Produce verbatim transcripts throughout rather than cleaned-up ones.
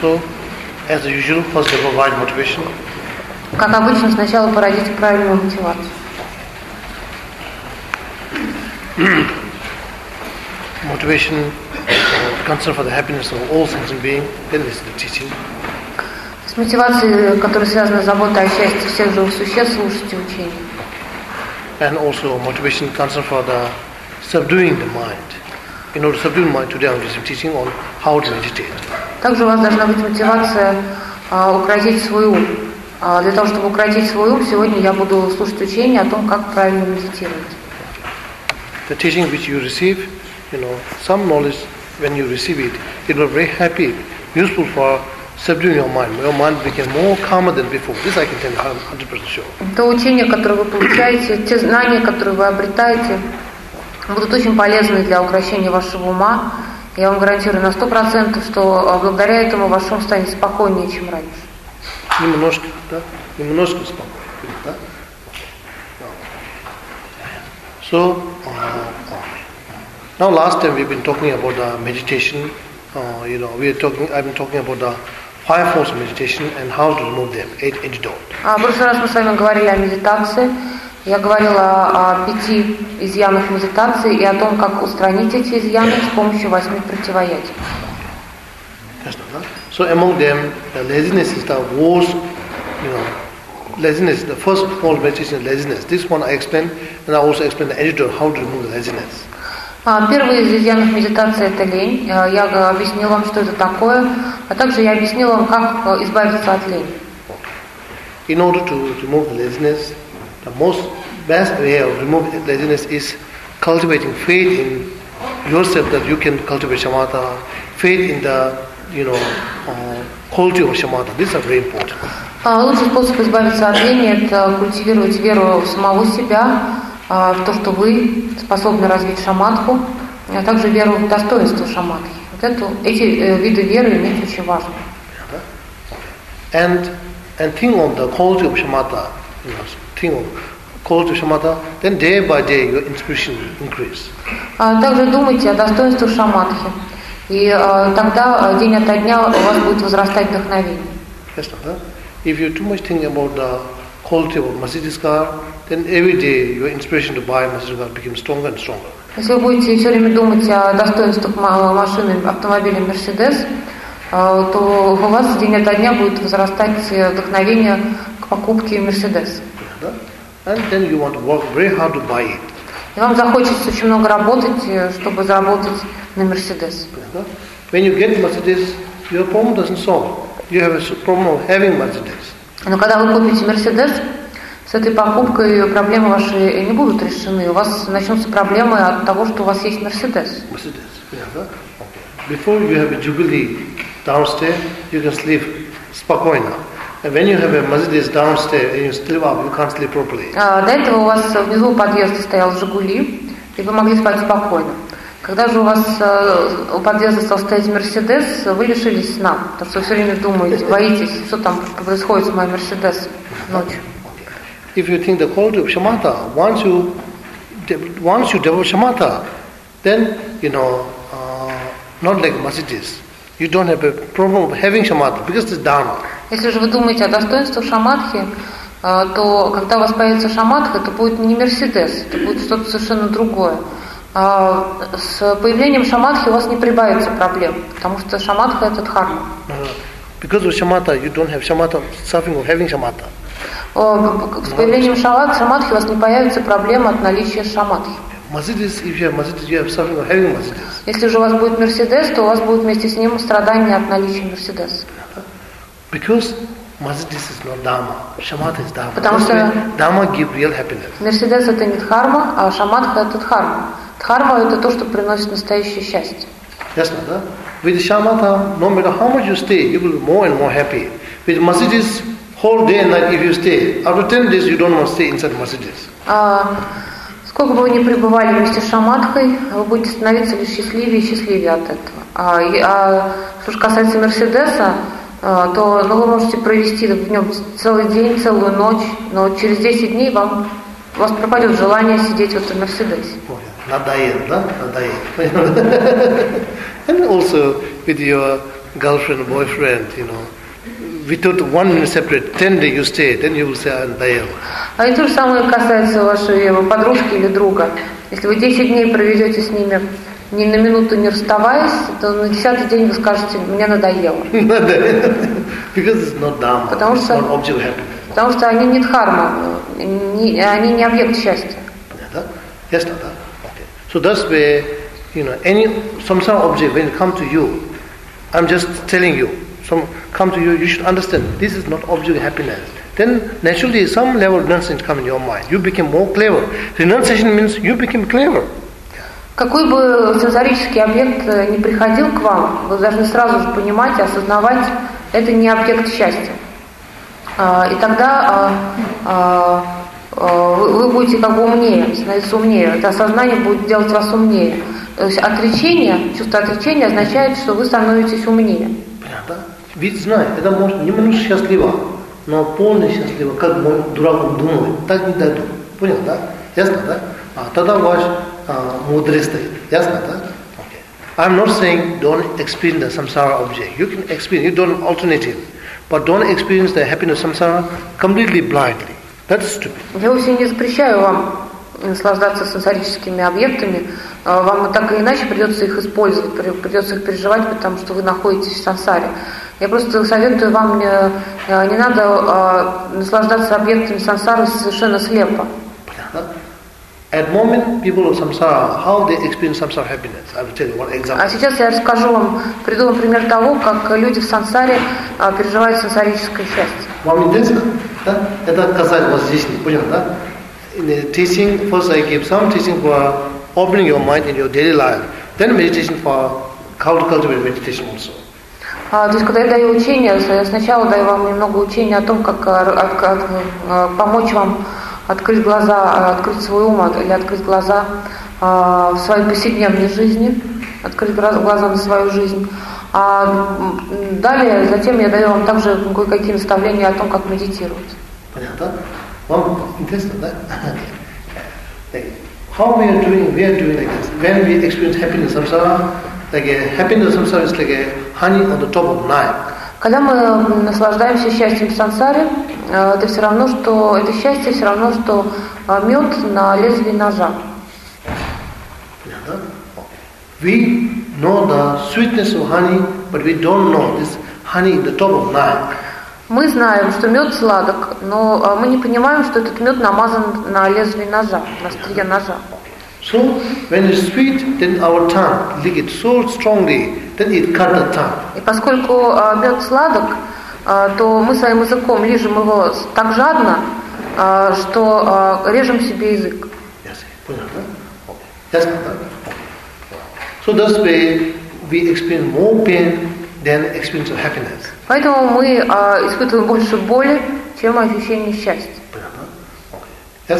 So, as usual, first they provide motivation. Как обычно, сначала породите правильную мотивацию. Motivation, uh, concern for the happiness of all sentient beings, then listen to teaching. С мотивацией, которая связана с заботой о счастье всех живых существ, слушайте учение. And also motivation, concern for the subduing the mind. In order to subdue the mind, today I'm giving teaching on how to meditate. Также у вас должна быть мотивация а, укротить свой ум. А, для того, чтобы укротить свой ум, сегодня я буду слушать учение о том, как правильно медитировать. The teaching which you receive, you know, some knowledge when you receive it, it will be very happy, useful for subduing your mind. Your mind became more calmer than before. This I can tell you one hundred percent sure. То учение, которое вы получаете, те знания, которые вы обретаете, будут очень полезны для укрощения вашего ума. Я вам гарантирую на сто процентов, что благодаря этому ваш ум станет спокойнее, чем раньше. Немножко, да? Немножко спокойнее, да? So, uh, now last time we've been talking about the meditation. Uh, you know, we are talking. I've been talking about the five forms of meditation and how to remove them. Eight antidote. А в прошлый раз мы с вами говорили о медитации. Я говорила о пяти изъянах медитации и о том, как устранить эти изъяны с помощью восьми противоядий. So among them, the laziness is the worst. You know, laziness. The first form of meditation is laziness. This one I explained, and I also explained the antidote how to remove the laziness. Первый из изъянов медитации – это лень. Я объяснила вам, что это такое, а также я объяснила вам, как избавиться от лени. In order to remove the laziness, the most best way of removing laziness is cultivating faith in yourself that you can cultivate shamatha, faith in the, you know, uh, quality of shamatha. These are very important. Лучший способ избавиться от лени – это культивировать веру в самого себя, в то, что вы способны развить шаматху, а также веру в достоинство шаматхи. Вот это, эти э, виды веры иметь очень важно. And and think on the quality of shamatha, you know, think of quality of shamatha, then day by day your inspiration will increase. А также думайте о достоинствах шаматхи, и э, тогда день ото дня у вас будет возрастать вдохновение. Yes, no, if you too much think about the quality of Mercedes car, then every day your inspiration to buy a Mercedes car becomes stronger and stronger. Если вы будете все время думать о достоинствах машины, автомобиля Mercedes, то у вас день ото дня будет возрастать вдохновение к покупке Mercedes. And then you want to work very hard to buy it. И вам захочется очень много работать, чтобы заработать на Mercedes. When you get Mercedes, your problem doesn't solve. You have a problem of having Mercedes. Но когда вы купите Mercedes, с этой покупкой проблемы ваши не будут решены. У вас начнутся проблемы от того, что у вас есть Mercedes. Mercedes, yeah. Before you have a Jubilee downstairs, you can sleep спокойно. And when you have a Mercedes downstairs and you sleep up, you can't sleep properly. А, до этого у вас внизу у подъезда стоял Жигули, и вы могли спать спокойно. Когда же у вас у подъезда стал стоять Мерседес, вы лишились сна, потому что вы все время думаете, боитесь, что там происходит с моим Мерседесом ночью. If you think the quality of shamatha, once you once you develop shamatha, then you know, uh, not like Mercedes, you don't have a problem of having shamatha because it's dharma. Если же вы думаете о достоинствах шаматхи, то когда у вас появится шаматха, это будет не Мерседес, это будет что-то совершенно другое. А с появлением шаматхи у вас не прибавится проблем, потому что шаматха это дхарма. Because of shamatha, you don't have shamatha, suffering of having shamatha. С появлением шаматхи у вас не появится проблема от наличия шаматхи. Mercedes, if you have Mercedes, you have suffering of having Mercedes. Если же у вас будет Мерседес, то у вас будет вместе с ним страдания от наличия Мерседеса. Because Mercedes is not dharma, shamatha is dharma. Потому что dharma gives real happiness. Мерседес это не дхарма, а шаматха это дхарма. Дхарма это то, что приносит настоящее счастье. Yes, no, with shamatha, no matter how much you stay, you will be more and more happy. With Mercedes, whole day and night, if you stay, after ten days, you don't want to stay inside Mercedes. А, сколько бы вы ни пребывали вместе с шаматхой, вы будете становиться лишь счастливее и счастливее от этого. А, а что же касается Мерседеса, то ну, вы можете провести в нем целый день, целую ночь, но через десять дней вам, у вас пропадет желание сидеть в этом Мерседесе. Надоест, да? Надоест. And also with your girlfriend, boyfriend, you know, without one minute separate, ten days you stay, then you will say, I'm Dayal. А и то же самое касается вашей подружки или друга. Если вы десять дней проведете с ними ни на минуту не расставаясь, то на десятый день вы скажете, мне надоело. Because it's not dharma, потому it's что, not object of happiness. Потому что они не дхарма, не, они не объект счастья. Yes, Tata. Okay. So that's where, you know, any samsara object, when it comes to you, I'm just telling you, some come to you, you should understand, this is not object of happiness. Then naturally some level of renunciation come in your mind. You become more clever. Renunciation means you become clever. Какой бы сенсорический объект ни приходил к вам, вы должны сразу же понимать и осознавать, это не объект счастья. И тогда вы будете как бы умнее, становиться умнее. Это осознание будет делать вас умнее. То есть отречение, чувство отречения означает, что вы становитесь умнее. Понятно? Ведь знай, это может немножко счастливо, но полностью счастливо, как мой дурак думает, так не дойду. Понял, да? Ясно, да? А тогда ваш мудрость стоит. Ясно, да? Okay. I'm not saying don't experience the samsara object. You can experience, you don't alternative. But don't experience the happiness of samsara completely blindly. That's stupid. Я вовсе не запрещаю вам наслаждаться сенсорическими объектами. Вам так или иначе придется их использовать, придется их переживать, потому что вы находитесь в сансаре. Я просто советую вам не, не надо наслаждаться объектами сансары совершенно слепо. Понятно? At moment, people of samsara, how they experience samsara happiness. I will tell you one example. А сейчас я расскажу вам, приду вам пример того, как люди в сансаре а, переживают сенсорическое счастье. Вам интересно? Да? Это касается вас здесь, понял, да? In the teaching, first I give some teaching for opening your mind in your daily life. Then meditation for how to cultivate meditation also. А, то есть, когда я даю учение, я сначала даю вам немного учения о том, как а, от, от, а, помочь вам открыть глаза, открыть свой ум или открыть глаза э, в своей повседневной жизни, открыть глаза на свою жизнь. А далее, затем я даю вам также кое-какие наставления о том, как медитировать. Понятно? Вам интересно, да? How we are doing, we are doing like this. When we experience happiness samsara, like a happiness samsara is like a honey on the top of knife. Когда мы наслаждаемся счастьем в сансаре, это все равно, что это счастье все равно, что мед на лезвии ножа. We know the sweetness of honey, but we don't know this honey in the top of knife. Мы знаем, что мед сладок, но мы не понимаем, что этот мед намазан на лезвии ножа, на острие ножа. So when it's sweet, then our tongue lick it so strongly, then it cut the tongue. И поскольку а, мед сладок, а, то мы своим языком лижем его так жадно, а, что а, режем себе язык. Yes, yes, so this way we experience more pain than experience of happiness. Поэтому мы а, испытываем больше боли, чем ощущение счастья. Yes,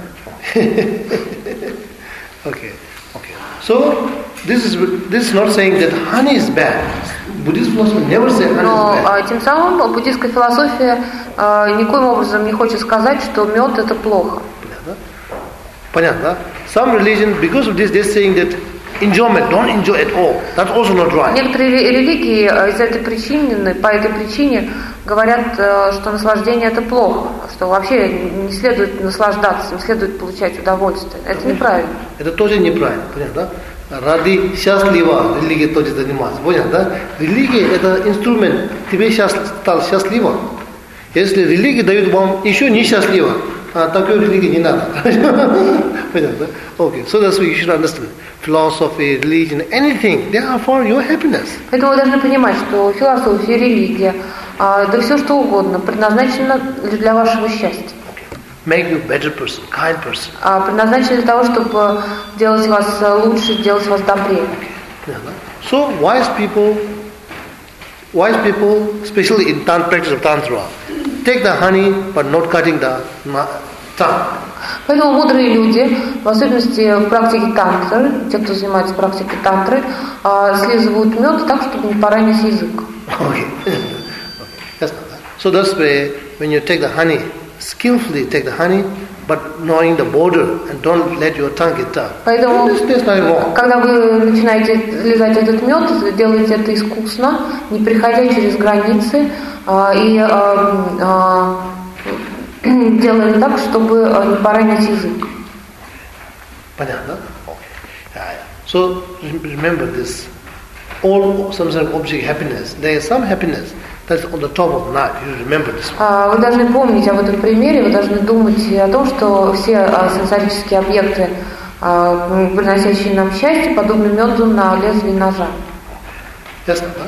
Okay, okay. So this is this is not saying that honey is bad. Buddhist philosophy never say honey Но is bad. тем самым буддийская философия а, никоим образом не хочет сказать, что мед это плохо. Понятно? Понятно? Some religion, because of this, they're saying that enjoyment, don't enjoy at all. That's also not right. Некоторые религии из этой причины, по этой причине говорят, что наслаждение это плохо, что вообще не следует наслаждаться, не следует получать удовольствие. Это неправильно. Это тоже неправильно, понятно, да? Ради счастливого религия тоже заниматься, понятно, да? Религия это инструмент, тебе сейчас стал счастливо. Если религия дает вам еще несчастливо, а такой религии не надо. Понятно, да? Okay, so that's what you should understand. Philosophy, religion, anything, they are for your happiness. Поэтому вы должны понимать, что философия, религия, да все что угодно предназначено для вашего счастья. Make you better person, kind person. Предназначено для того, чтобы делать вас лучше, делать вас добрее. So wise people, wise people, especially in tan- practice of tantra, take the honey but not cutting the tongue. Поэтому мудрые люди, в особенности в практике тантры, те, кто занимается практикой тантры, слизывают мед так, чтобы не поранить язык. Okay. Okay. That's not that. So that's why when you take the honey, skillfully take the honey, but knowing the border and don't let your tongue get tough. Поэтому, This, this is not wrong. когда вы начинаете лизать этот мед, делайте это искусно, не приходя через границы, а, и а, а, делая так, чтобы не поранить язык. Понятно? Okay. Yeah, yeah. So remember this. All some sort of object happiness. There is some happiness that's on the top of knife. You remember this one. Вы должны помнить об этом примере, вы должны думать о том, что все сенсорические объекты, приносящие нам счастье, подобны меду на лезвии ножа. Yes, huh?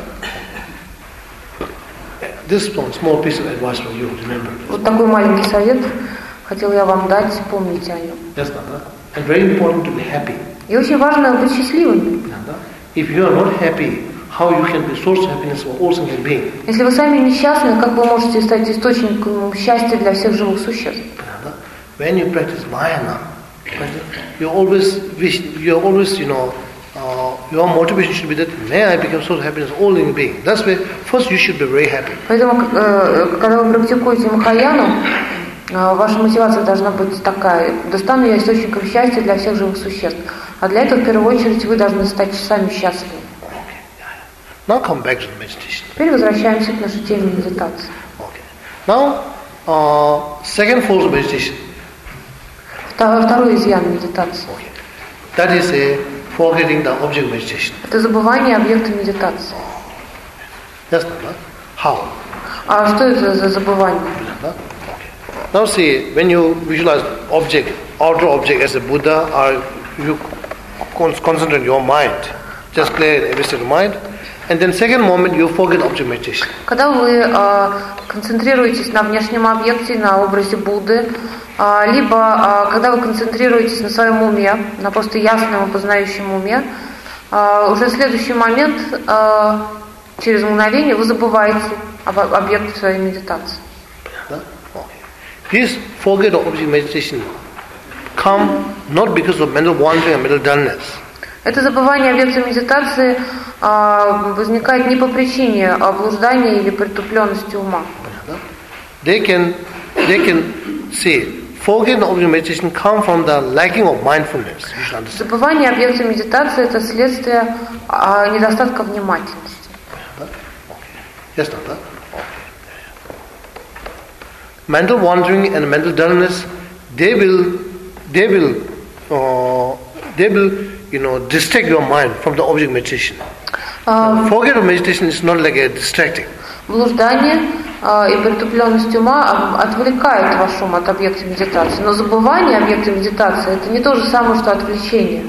This one small piece of advice for you. Remember. Вот такой маленький совет хотел я вам дать, помните о нем. Yes, huh? And very important to be happy. И очень важно быть счастливыми. If you are not happy, how you can be source of happiness for all sentient beings? Если вы сами несчастны, как вы можете стать источником счастья для всех живых существ? When you practice Vayana, you always wish, you always, you know, uh, your motivation should be that may I become source of happiness for all living beings. That's why first you should be very happy. Поэтому, когда вы практикуете Махаяну, ваша мотивация должна быть такая: да стану я источником счастья для всех живых существ. А для этого, в первую очередь, вы должны стать сами счастливы. Now come back to the meditation. Теперь возвращаемся к нашей теме медитации. Okay. Now, uh, second form of meditation. Второй изъян медитации. Okay. That is a forgetting the object meditation. Это забывание объекта медитации. Yes, no? How? А что это за забывание? Okay. Now see, when you visualize object, outer object as a Buddha, or you concentrate your mind, just clear every state of mind, and then second moment you forget object meditation. Когда вы э, концентрируетесь на внешнем объекте, на образе Будды, э, либо э, когда вы концентрируетесь на своем уме, на просто ясном и познающем уме, э, уже в следующий момент, э, через мгновение, вы забываете об объекте своей медитации. This forget of object meditation come not because of mental wandering and mental dullness. Это забывание объекта медитации а, возникает не по причине блуждания или притупленности ума. They can, they can say, forget of object meditation come from the lacking of mindfulness. You should understand. Забывание объекта медитации — это следствие а, недостатка внимательности. Yes, Tata. Mental wandering and mental dullness, they will, they will, uh, they will, you know, distract your mind from the object meditation. Uh, forget of meditation is not like a distracting. Блуждание uh, и притупленность ума отвлекают ваш ум от объекта медитации, но забывание объекта медитации — это не то же самое, что отвлечение.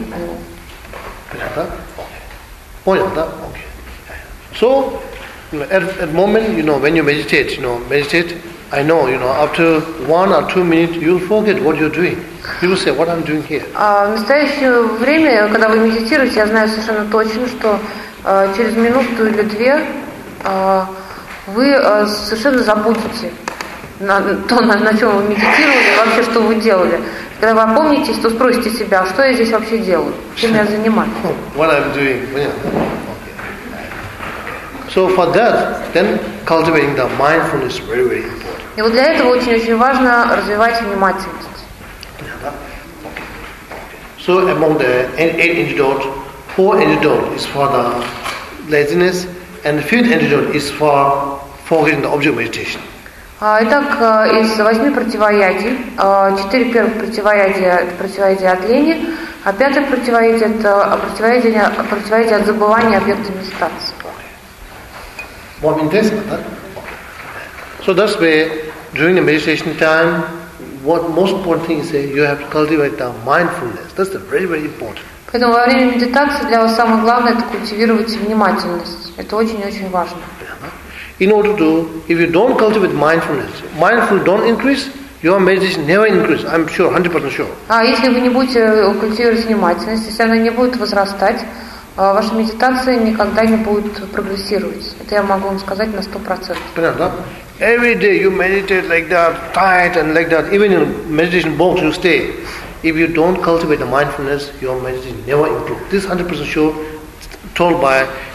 Понятно? Okay. So, at at moment, you know, when you meditate, you know, meditate. I know, you know, after one or two minutes, you'll forget what you're doing. You will say, what I'm doing here. А в настоящее время, когда вы медитируете, я знаю совершенно точно, что а, через минуту или две а, вы а, совершенно забудете на, то, на, на чем вы медитировали, и вообще, что вы делали. Когда вы опомнитесь, то спросите себя, что я здесь вообще делаю, чем я занимаюсь. What I'm doing. Yeah. So for that, then cultivating the mindfulness is very, very important. И вот для этого очень-очень важно развивать внимательность. So among the eight antidotes, four antidotes is for the laziness, and the fifth antidote is for forgetting the object meditation. Итак, из восьми противоядий, четыре первых противоядия — это противоядие от лени, а пятое противоядие — это противоядие, противоядие от забывания объекта медитации. More interesting, huh? So that's why during the meditation time, what most important thing is that you have to cultivate the mindfulness. That's the very, very important. Поэтому во время медитации для вас самое главное — это культивировать внимательность. Это очень-очень важно. In order to, if you don't cultivate mindfulness, mindfulness don't increase, your meditation never increase. I'm sure, one hundred percent sure. А если вы не будете культивировать внимательность, если она не будет возрастать, ваша медитация никогда не будет прогрессировать. Это я могу вам сказать на сто процентов. Every day you meditate like that, tight and like that. Even in meditation box you stay. If you don't cultivate the mindfulness, your meditation never improves. This is one hundred percent sure, told by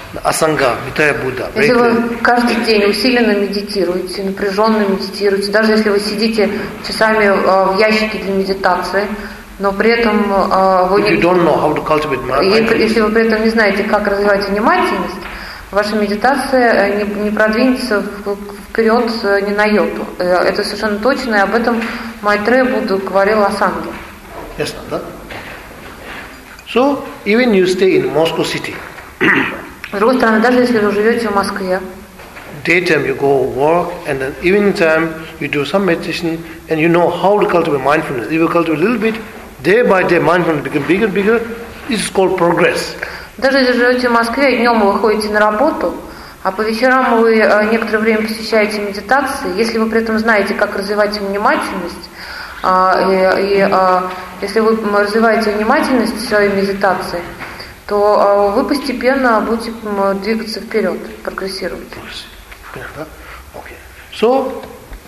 Asanga, Vitaya Buddha. Если вы каждый день усиленно медитируете, напряженно медитируете, даже если вы сидите часами в ящике для медитации, но при этом вы не... Если вы при этом не знаете, как развивать внимательность, ваша медитация не, не продвинется вперед ни на йоту. Это совершенно точно, и об этом Майтрея Будда говорил о санге. Yes, да? So, even you stay in Moscow city. С другой стороны, даже если вы живете в Москве, daytime you go work, and then evening time you do some meditation, and you know how to cultivate mindfulness. If you cultivate a little bit, day by day mindfulness becomes bigger and bigger. It's called progress. Даже если живете в Москве, днем вы ходите на работу, а по вечерам вы некоторое время посвящаете медитации, если вы при этом знаете, как развивать внимательность, и, и если вы развиваете внимательность в своей медитации, то вы постепенно будете двигаться вперед, прогрессировать. Okay. So,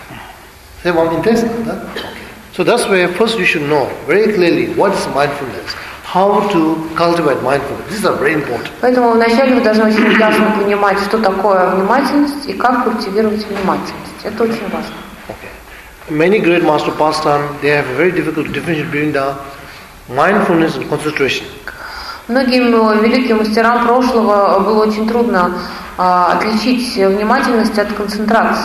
so that's why first you should know very clearly what is mindfulness, how to cultivate mindfulness. This is very important. Поэтому вначале вы должны очень ясно понимать, что такое внимательность и как культивировать внимательность. Это очень важно. Okay. Many great master pastime, they have a very difficult difference between the mindfulness and concentration. Многим великим мастерам прошлого было очень трудно а, отличить внимательность от концентрации.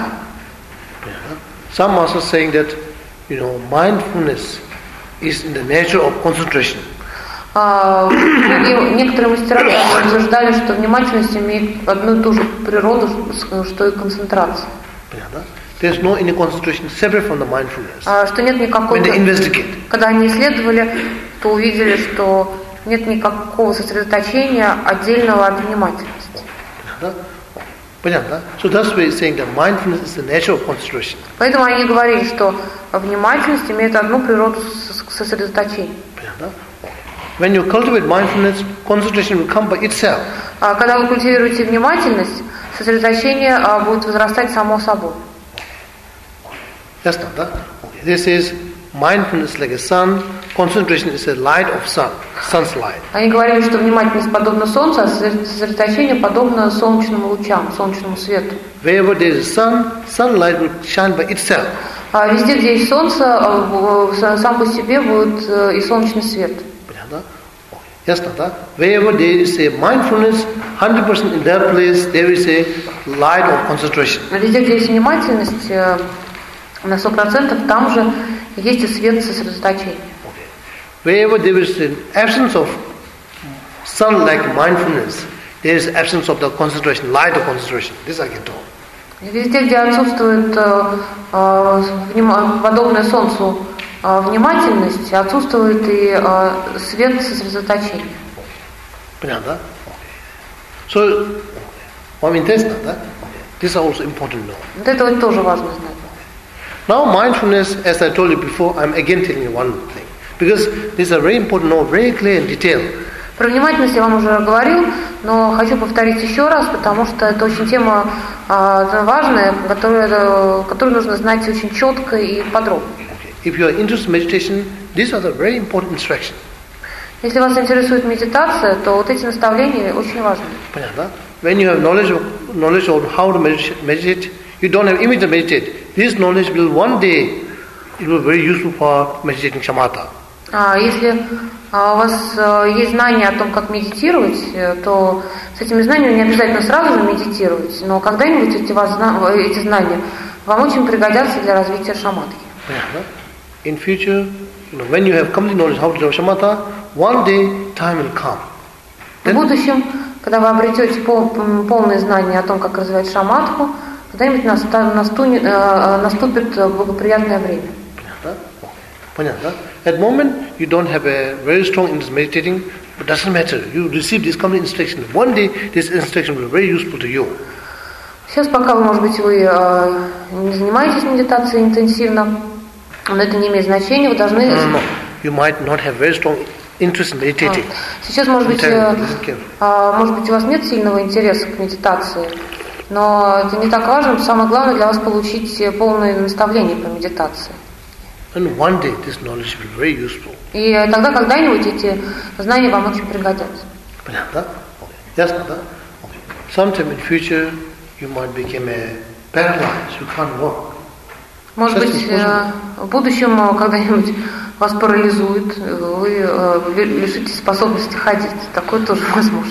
Some masters saying that, you know, mindfulness is in the nature of concentration. А, некоторые мастера утверждали, что внимательность имеет одну и ту же природу, что и концентрация. There's no any concentration separate from the mindfulness. А, что нет никакой. When they investigate. Когда они исследовали, то увидели, что нет никакого сосредоточения отдельного от внимательности. Понятно? So that's why saying that mindfulness is the nature of concentration. Поэтому они говорили, что внимательность имеет одну природу сосредоточения. Понятно? When you cultivate mindfulness, concentration will come by itself. А когда вы культивируете внимательность, сосредоточение будет возрастать само собой. Ясно, да? This is mindfulness like a sun, concentration is a light of sun, sun's light. Они говорили, что внимательность подобна солнцу, а сосредоточение подобно солнечным лучам, солнечному свету. Wherever there is sun, sunlight will shine by itself. А везде, где есть солнце, сам по себе будет и солнечный свет. Понятно? Ясно, да? Wherever there is a mindfulness, one hundred percent in that place there is a light of concentration. Везде, где есть внимательность, на сто процентов там же есть и свет сосредоточения. Wherever there is an absence of sun-like mindfulness, there is absence of the concentration, light of concentration. This I can tell. Везде, где отсутствует э, э, подобное солнцу э, внимательность, отсутствует и э, свет сосредоточения. Понятно? So, вам интересно, да? This is also important to know. Вот это вот тоже важно знать. Now mindfulness, as I told you before, I'm again telling you one thing. Because this is a very important, no, very clear and detailed. Про внимательность я вам уже говорил, но хочу повторить еще раз, потому что это очень тема э, важная, которую, которую нужно знать очень четко и подробно. Okay. If you are interested in meditation, these are the very important instructions. Если вас интересует медитация, то вот эти наставления очень важны. Понятно? When you have knowledge of, knowledge of how to meditate, you don't have immediate meditate. This knowledge will one day, it will be very useful for meditating shamatha. А если а, у вас а, есть знания о том, как медитировать, то с этими знаниями не обязательно сразу же медитировать, но когда-нибудь эти, вас, эти знания вам очень пригодятся для развития шаматхи. Yeah. In future, you know, when you have complete knowledge how to do shamatha, one day time will come. В будущем, когда вы обретете пол, полные знания о том, как развивать шаматху, когда-нибудь наступит, наступит благоприятное время. Понятно? At the moment, you don't have a very strong interest in meditating, but doesn't matter. You receive this complete instruction. One day, this instruction will be very useful to you. Сейчас пока, может быть, вы э, не занимаетесь медитацией интенсивно, но это не имеет значения. Вы должны. No, no, no. You might not have very strong interest in meditating. Сейчас, может быть, э, э, может быть, у вас нет сильного интереса к медитации, но это не так важно. Самое главное для вас получить полное наставление по медитации. And one day this knowledge will be very useful. И тогда когда-нибудь эти знания вам очень пригодятся. Понятно? Ясно, да? sometime in future you might become a paralyzed, you can't walk. Может быть, в будущем когда-нибудь вас парализует, вы лишитесь способности ходить. Такое тоже возможно.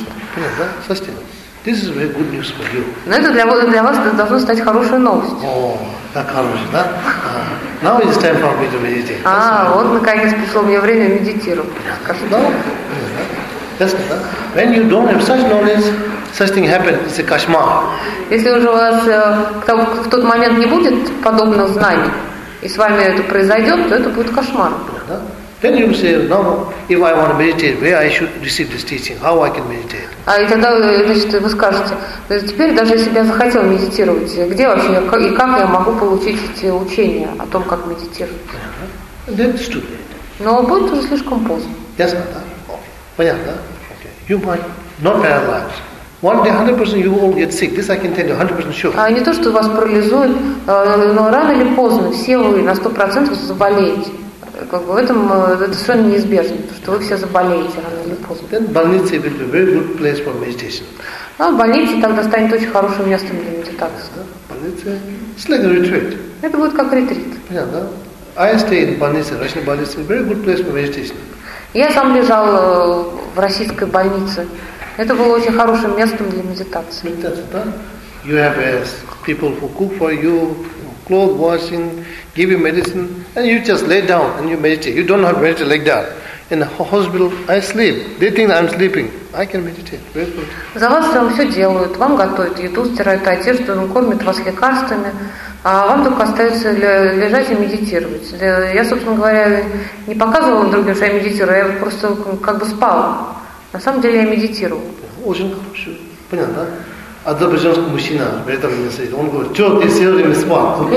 This is very good news for you. Но это для, для вас должно стать хорошей новостью. О, так хорошо, да? Now it's time for me to meditate. А, вот наконец пришло мне время медитировать. No? That's good. When you don't have such knowledge, such thing happen, it's a kashmar. Если уже у вас в тот момент не будет подобных знаний, и с вами это произойдет, то это будет кошмар. Then you say, no, if I want to meditate, where I should receive this teaching, how I can meditate? А и тогда, значит, вы скажете, теперь даже если бы я захотел медитировать, где вообще и как я могу получить эти учения о том, как медитировать? That's too late. Но будет уже слишком поздно. Yes, Mata. Okay. Понятно? Okay. You might not paralyze. One day, one hundred percent you all get sick. This I can tell you, one hundred percent sure. А не то, что вас парализует, но рано или поздно все вы на сто процентов заболеете. Как бы в этом это совершенно неизбежно, потому что вы все заболеете рано или поздно. Then больница will be a very good place for meditation. А больница тогда станет очень хорошим местом для медитации. Больница, it's like a retreat. Это будет как ретрит. Понятно? I stay in больнице, Russian больнице, very good place for meditation. Я сам лежал в российской больнице. Это было очень хорошим местом для медитации. You have uh, people who cook for you, clothes washing, give you medicine, and you just lay down and you meditate. You don't have to meditate like that. In the hospital, I sleep. They think I'm sleeping. I can meditate. Very good. За вас там все делают. Вам готовят еду, стирают одежду, кормят вас лекарствами. А вам только остается лежать и медитировать. Я, собственно говоря, не показывала другим, что я медитирую. Я просто как бы спала. На самом деле я медитировала. Очень хорошо. Понятно, да? Азербайджанский мужчина в этом не сидит. Он говорит, что ты все время спал?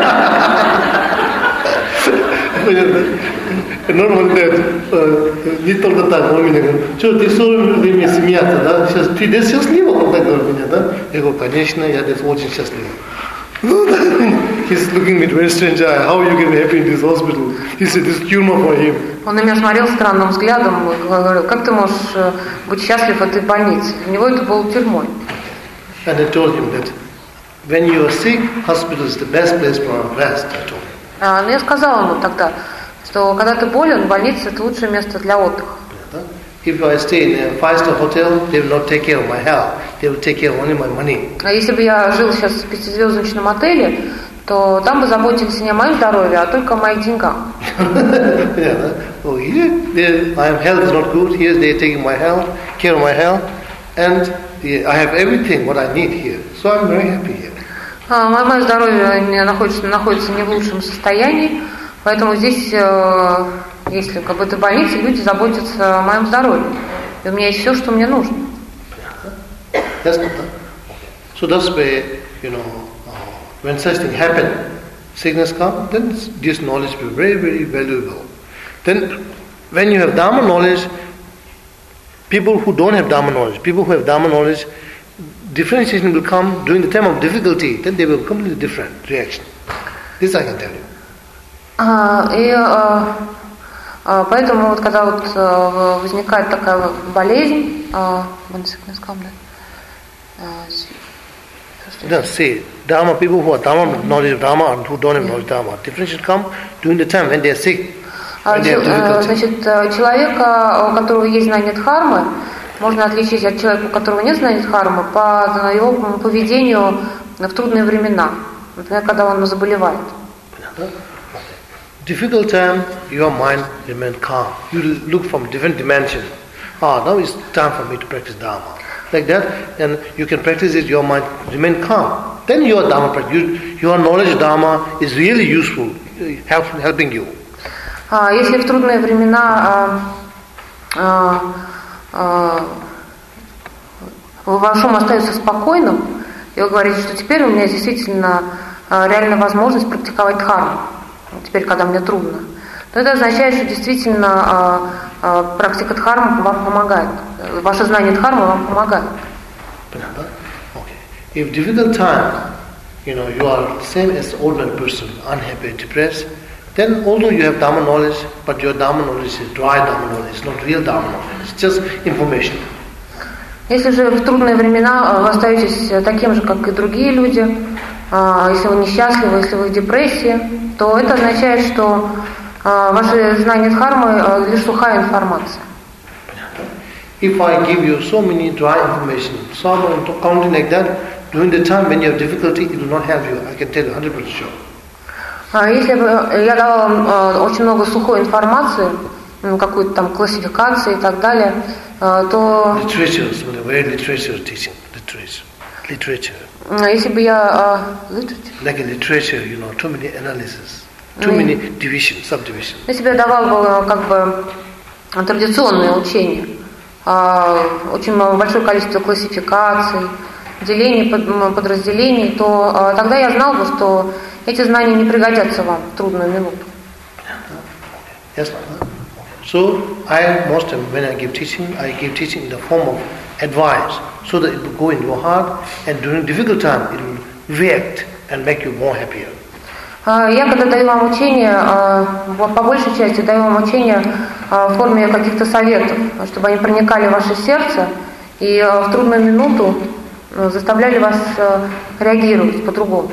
Понятно? Нормально, не только так, он меня говорит, что ты все время смеяться, да? Сейчас, ты здесь счастлива? Он так говорит меня, да? Я говорю, конечно, я здесь очень счастлив. He's looking at very strange eye. How you can be happy in this hospital? He said, this is humor for him. Он на меня смотрел странным взглядом и говорил, как ты можешь быть счастлив в этой больнице? Для него это было тюрьмой. And I told him that when you are sick, hospital is the best place for rest. I told him. А, но я сказала ему тогда, что когда ты болен, больница это лучшее место для отдыха. If I stay in a five-star hotel, they will not take care of my health. They will take care of only my money. А если бы я жил сейчас в пятизвездочном отеле, то там бы заботились не о моем здоровье, а только о моих деньгах. Yeah. Oh, here, there, my health is not good. Here they are taking my health, care of my health, and the, I have everything what I need here. So I'm very happy here. А, мое здоровье находится, находится не в лучшем состоянии, поэтому здесь, э, если как бы это больница, люди заботятся о моем здоровье. И у меня есть все, что мне нужно. That's good. So that's why, you know, uh, when such thing happen, sickness come, then this knowledge will be very, very valuable. Then, when you have Dharma knowledge, people who don't have Dharma knowledge, people who have Dharma knowledge, differentiation will come during the time of difficulty. Then they will completely different reaction. This I can tell you. А, и а, а, поэтому вот когда вот а, возникает такая болезнь, а, No, see, Dharma, people who have Dharma, knowledge of Dharma and who don't have knowledge of Dharma, differentiation come during the time when they are sick. Значит, человека, у которого есть знание дхармы, можно отличить от человека, у которого нет знания дхармы, по его поведению в трудные времена, например, когда он заболевает. Difficult time, your mind remains calm. You look from different dimension. Ah, now it's time for me to practice Dharma. Like that, and you can practice it, your mind remain calm. Then your Dharma practice, you, your knowledge of Dharma is really useful, help, helping you. А, если в трудные времена а, а, а, ваш ум остается спокойным, и вы говорите, что теперь у меня действительно а, реальная возможность практиковать дхарму, теперь, когда мне трудно, то это означает, что действительно а, а, практика дхармы вам помогает, ваше знание дхармы вам помогает. Понятно? Okay. If difficult time, you know, you are same as ordinary person, unhappy, depressed, then although you have Dharma knowledge, but your Dharma knowledge is dry Dharma knowledge, it's not real Dharma knowledge, it's just information. Если же в трудные времена вы остаетесь таким же, как и другие люди, если вы несчастливы, если вы в депрессии, то это означает, что ваши знания дхармы лишь сухая информация. If I give you so many dry information, so many counting like that, during the time when you have difficulty, it will not help you. I can tell you one hundred percent sure. Если бы я дала вам очень много сухой информации, какую-то там классификацию и так далее, то... Literature, very literature teaching, literature, literature. Если бы я... Literature? Like a literature, you know, too many analysis, too many divisions, subdivisions. Если бы я давала бы как бы традиционные учения, очень большое количество классификаций, делений, подразделений, то тогда я знал бы, что эти знания не пригодятся вам в трудную минуту. Yes, so I most of when I give teaching, I give teaching in the form of advice, so that it will go in your heart, and during difficult time it will react and make you more happier. Я когда даю вам учение, по большей части даю вам учение в форме каких-то советов, чтобы они проникали в ваше сердце и в трудную минуту заставляли вас реагировать по-другому.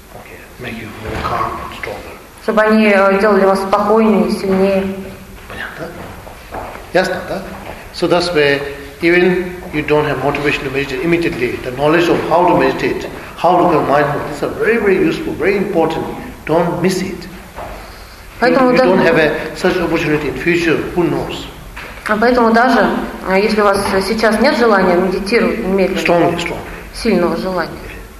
Чтобы они делали вас спокойнее, сильнее. Ясно, да? So that's where even you don't have motivation to meditate immediately, the knowledge of how to meditate, how to become mindful, these are very, very useful, very important. Don't miss it. Поэтому you you don't have a, such opportunity in future, who knows? Поэтому даже если у вас сейчас нет желания медитировать немедленно, strongly, strongly. сильного желания,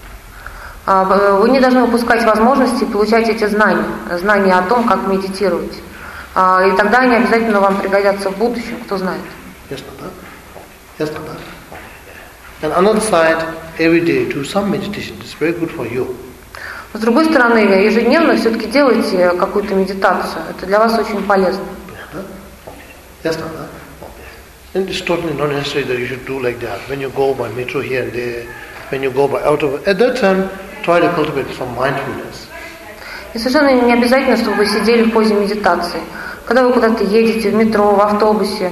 вы не должны упускать возможности получать эти знания, знания о том, как медитировать. И тогда они обязательно вам пригодятся в будущем, кто знает. Yes, no, yes, no. And another side, every day do some meditation. It's very good for you. С другой стороны, ежедневно все-таки делайте какую-то медитацию. Это для вас очень полезно. Yes, no, and it's totally not necessary that you should do like that. When you go by metro here and there, when you go by out of at that time, try to cultivate some mindfulness. И совершенно не обязательно, чтобы вы сидели в позе медитации. Когда вы куда-то едете, в метро, в автобусе,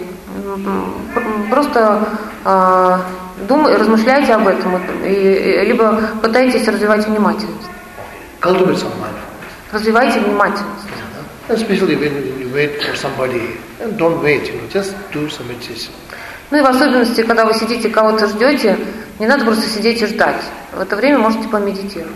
просто э, думайте, размышляйте об этом, и, и, либо пытайтесь развивать внимательность. Cultivate some mindfulness. Развивайте внимательность. Especially when you wait for somebody, don't wait, you know, just do some meditation. Ну и в особенности, когда вы сидите, кого-то ждете, не надо просто сидеть и ждать. В это время можете помедитировать.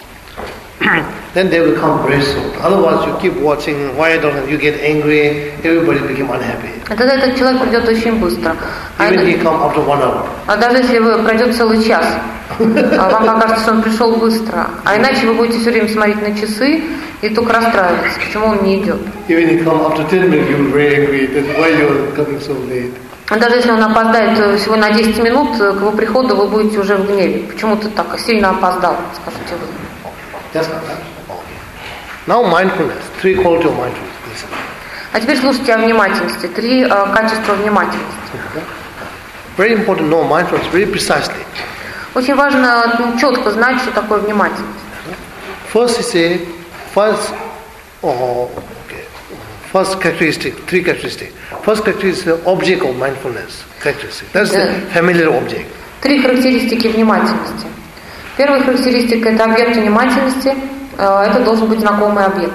Then they will come very soon. Otherwise, you keep watching. Why don't you get angry? Everybody become unhappy. И тогда этот человек придет очень быстро. Even а he come after one hour. А даже если вы пройдет целый час, вам покажется, что он пришел быстро. А иначе вы будете все время смотреть на часы и только расстраиваться, почему он не идет. Even he come after ten minutes, you will be very angry. That why you are coming so late. А даже если он опоздает всего на десять минут, к его приходу вы будете уже в гневе. Почему ты так сильно опоздал, скажете вы. Yes, okay. Now mindfulness, three qualities of mindfulness. Listen. А теперь слушайте о внимательности. Три uh, качества внимательности. Very important to know mindfulness very precisely. Очень важно четко знать, что такое внимательность. First is a first, oh, okay. First characteristic, three characteristics. First characteristic is the object of mindfulness. Characteristic. That's the familiar object. Три характеристики внимательности. Первая характеристика – это объект внимательности. Это должен быть знакомый объект.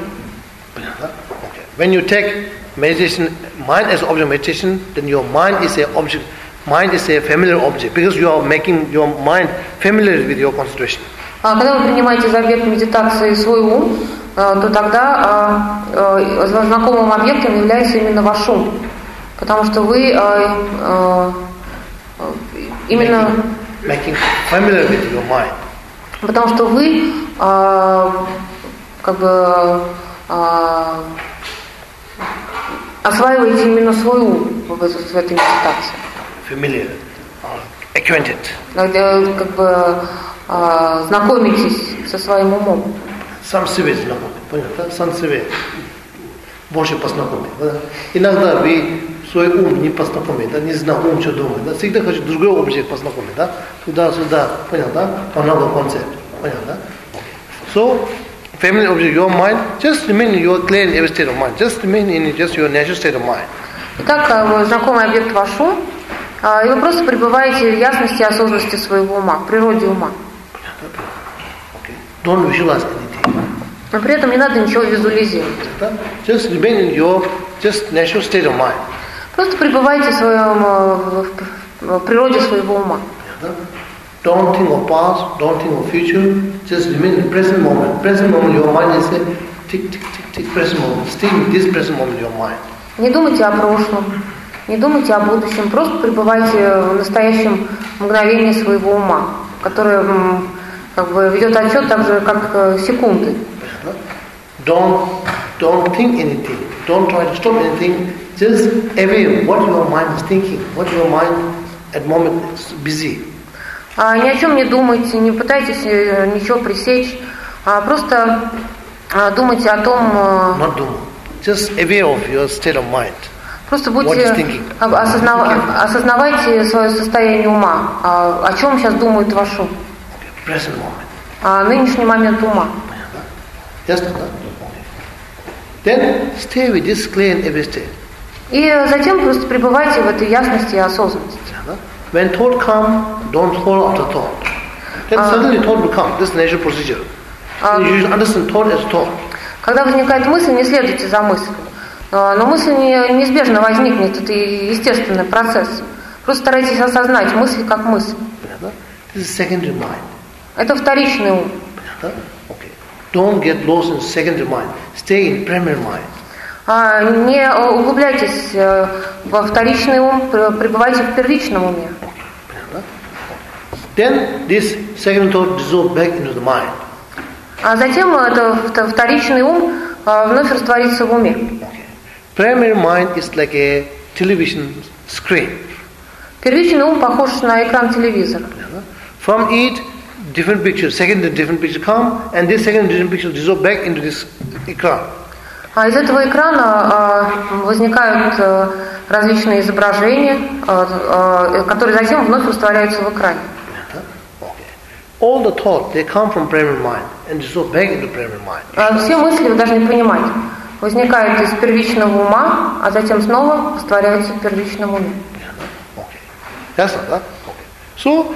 When you take meditation, mind as object of meditation, then your mind is a object. Mind is a familiar object because you are making your mind familiar with your concentration. Когда вы принимаете за объект медитации свой ум, то тогда знакомым объектом является именно ваш ум, потому что вы именно making familiar with your mind. Потому что вы э, как бы э, осваиваете именно свой ум в, в этой медитации. Familiar, acquainted. Где как бы э, знакомитесь со своим умом. Сам себе знакомый, понятно? Сам себе больше познакомый. Иногда вы свой ум не познакомит, да, не знаю, ум что думает, да, всегда хочет другой объект познакомить, да, туда-сюда, понятно, да, много концепт, понятно, да. So, family object, your mind, just remain in your clear and every state of mind, just remain in just your natural state of mind. Итак, знакомый объект ваш ум, И вы просто пребываете в ясности и осознанности своего ума, в природе ума. Don't visualize anything. Но при этом не надо ничего визуализировать. Just remain in your just natural state of mind. Просто пребывайте в своем в природе своего ума. Don't think of past, don't think of future. Just remain in the present moment. Present moment, your mind is a tick, tick, tick, tick. Present moment. Stay in this present moment, your mind. Не думайте о прошлом, не думайте о будущем. Просто пребывайте в настоящем мгновении своего ума, которое как бы ведет отчет так же, как секунды. Don't don't think anything. Don't try to stop anything. Just aware what your mind is thinking, what your mind at the moment is busy. А, ни о чем не думайте, не пытайтесь ничего пресечь, а просто а, думайте о том. Not do. Just aware of your state of mind. Просто будьте осознав, осознавайте свое состояние ума, а, о чем сейчас думает ваш ум. Okay. Present moment. А, нынешний момент ума. Just that. Then stay with this clear and every state. И затем просто пребывайте в этой ясности и осознанности. When thought come, don't follow after thought. Then uh, suddenly thought will come. This is natural procedure. Uh, you should understand thought as thought. Когда возникает мысль, не следуйте за мыслью. Но мысль неизбежно возникнет, это естественный процесс. Просто старайтесь осознать мысль как мысль. This is secondary mind. Это вторичный ум. Okay. Don't get lost in secondary mind. Stay in primary mind. Не углубляйтесь во вторичный ум, пребывайте в первичном уме. Then this second thought dissolve back into the mind. А затем это вторичный ум вновь растворится в уме. Okay. Primary mind is like a television screen. Первичный ум похож на экран телевизора. From it, different pictures, second and different pictures come, and this second and different picture dissolve back into this экран. А из этого экрана возникают различные изображения, которые затем вновь растворяются в экране. All the thoughts they come from primary mind and dissolve back into primary mind. Все мысли вы должны понимать, возникают из первичного ума, а затем снова растворяются в первичном уме. That's all. So,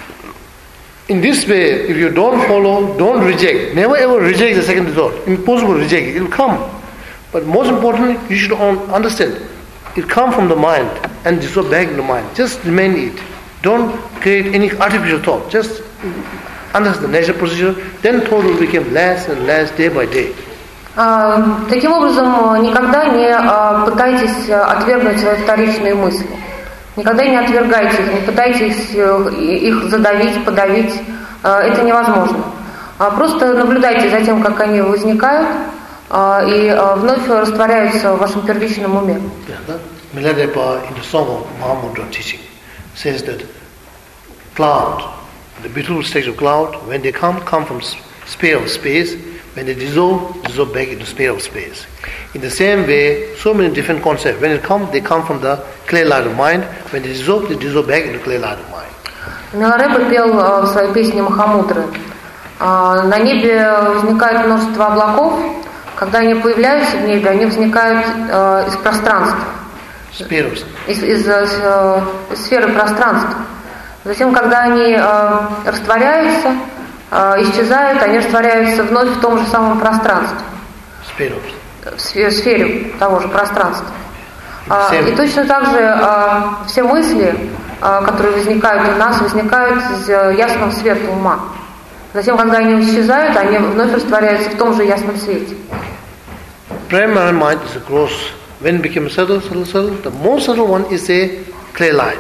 in this way, if you don't follow, don't reject. Never ever reject the second thought. Impossible to reject it. It will come. But most importantly, you should understand. It comes from the mind and dissolve back in the mind. Just remain it. Don't create any artificial thought. Just understand the natural procedure. Then thought will become less and less day by day. Таким образом, никогда не пытайтесь отвергнуть свои вторичные мысли. Никогда не отвергайте их, не пытайтесь их задавить, подавить. Это невозможно. Просто наблюдайте за тем, как они возникают и вновь растворяются в вашем первичном уме. Milarepa in the song of Mahamudra teaching says that cloud, the beautiful stage of cloud, when they come, come from sphere of space. When they dissolve, dissolve back into sphere of space. In the same way, so many different concepts. When it comes, they come from the clear light of mind. When they dissolve, they dissolve back into clear light of mind. Милареба пел в своей песне Махамудры. На небе возникает множество облаков. Когда они появляются в небе, они возникают из пространства. Из, из, из сферы пространства. Затем, когда они растворяются, исчезают, они растворяются вновь в том же самом пространстве. В сфере, сфере того же пространства. И точно так же все мысли, которые возникают у нас, возникают из ясного света ума. Затем, когда они исчезают, они вновь растворяются в том же ясном свете. Primary mind is a gross. When it becomes subtle, subtle, subtle, the most subtle one is a clear light.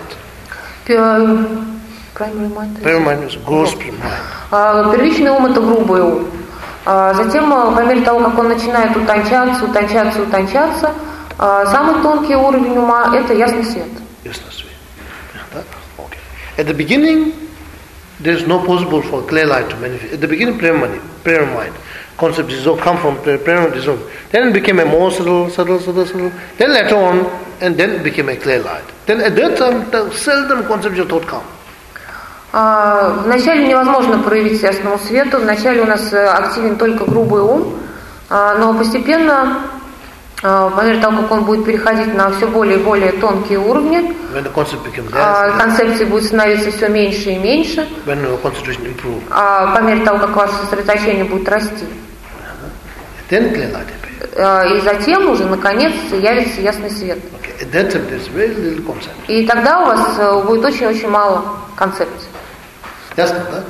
Primary mind. Primary mind is gross mind. Первичный ум — это грубый ум. Затем, по мере того, как он начинает утончаться, утончаться, утончаться, самый тонкий уровень ума — это ясный свет. Ясный свет. Okay. At the beginning, there is no possible for clear light to manifest. At the beginning, primary mind. Concept is all come from primary dissolve. Then it became a more subtle, subtle, subtle, subtle. Then later on, and then it became a clear light. Then at that time, the seldom conceptual thought come. Вначале невозможно проявить ясному свету. Вначале у нас активен только грубый ум, но постепенно По мере того, как он будет переходить на все более и более тонкие уровни, when the concept becomes less, концепции будет становиться все меньше и меньше, when your concentration improves, по мере того, как ваше сосредоточение будет расти. Then clear light appears. И затем уже, наконец, явится ясный свет. Okay. At that time, there's very little concept. И тогда у вас будет очень-очень мало концепций. Ясно, да?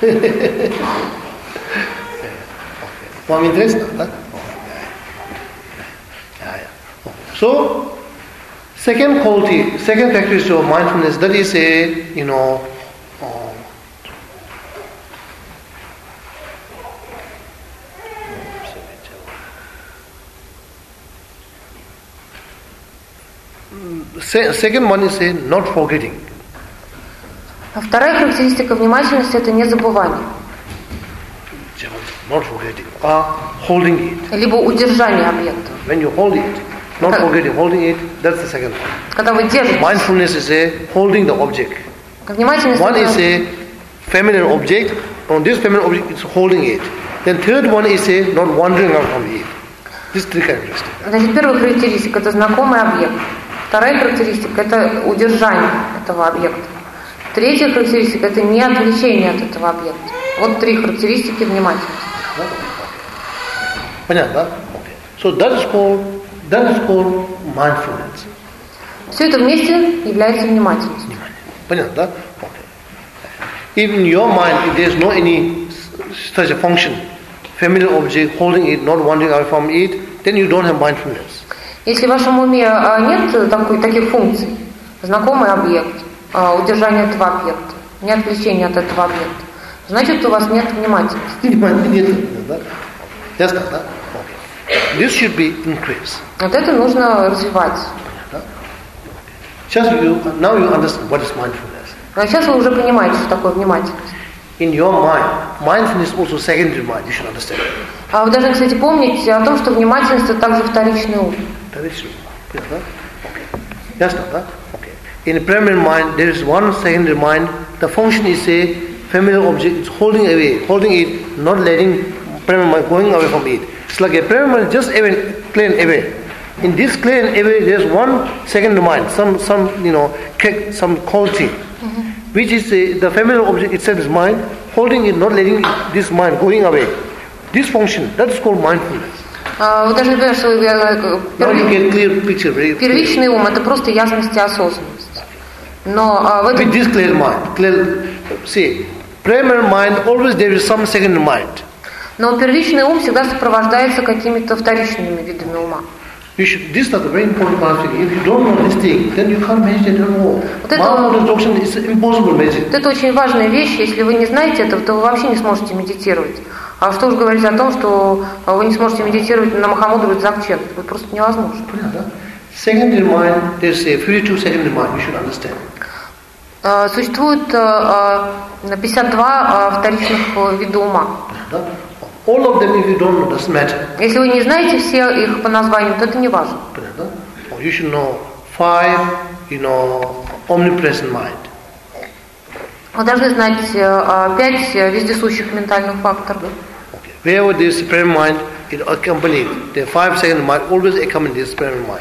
Вам интересно, да? So, second quality, second characteristic of mindfulness, that is a, you know, uh, second one is a not forgetting. Вторая характеристика внимательности – это незабывание. Not forgetting, or holding it. Либо удержание объекта. When you hold it, not forgetting, holding it, that's the second one. Когда вы держите. Mindfulness is a holding the object. Внимательность. One is a familiar object, on this familiar object is holding it. Then third one is a not wandering out from it. These three characteristics. Значит, первая характеристика – это знакомый объект. Вторая характеристика – это удержание этого объекта. Третья характеристика – это не отвлечение от этого объекта. Вот три характеристики внимательности. Понятно, да? Okay. So that is called, that is called mindfulness. Все это вместе является внимательностью. Понятно, да? Okay. If in your mind, if there is no any such a function, familiar object, holding it, not wandering away from it, then you don't have mindfulness. Если в вашем уме нет такой, таких функций, знакомый объект, удержание этого объекта, не отвлечение от этого объекта, значит, у вас нет внимательности. Нет, да? Ясно, да? Okay. This should be increased. Вот это нужно развивать. Just you, now you understand what is mindfulness. А сейчас вы уже понимаете, что такое внимательность. In your mind, mindfulness also secondary mind. You should understand. А вы должны, кстати, помнить о том, что внимательность это также вторичный ум. Вторичный ум. Okay. Ясно, да? Okay. In a primary mind, there is one secondary mind. The function is a familiar object. It's holding away, holding it, not letting primary mind going away from it. It's like a primary mind just away, plain away. In this clear and away, there is one secondary mind, some, some, you know, some quality, mm-hmm. which is uh, the familiar object itself is mind, holding it, not letting this mind going away. This function, that is called mindfulness. Вы должны понимать, что первичный ум это просто ясность и осознанность. Но в этом... With this clear mind, clear, see, primary mind always there is some secondary mind. Но первичный ум всегда сопровождается какими-то вторичными видами ума. You should, this is a very important concept. If you don't know this thing, then you can't meditate at all. Вот это, Malfunction is impossible meditate. Вот это очень важная вещь. Если вы не знаете этого, то вы вообще не сможете медитировать. А что уж говорить о том, что вы не сможете медитировать на Махамудру и Дзогчен. Это просто невозможно. Secondary mind, there's a fifty-two secondary mind. You should understand. Существует пятьдесят два вторичных вида ума. All of them, if you don't know, doesn't matter. Если вы не знаете все их по названию, то это не важно. You should know five, you know, omnipresent mind. Вы должны знать пять вездесущих ментальных факторов. Okay. Wherever there is supreme mind, it accompanies. The five second mind always accompany the supreme mind.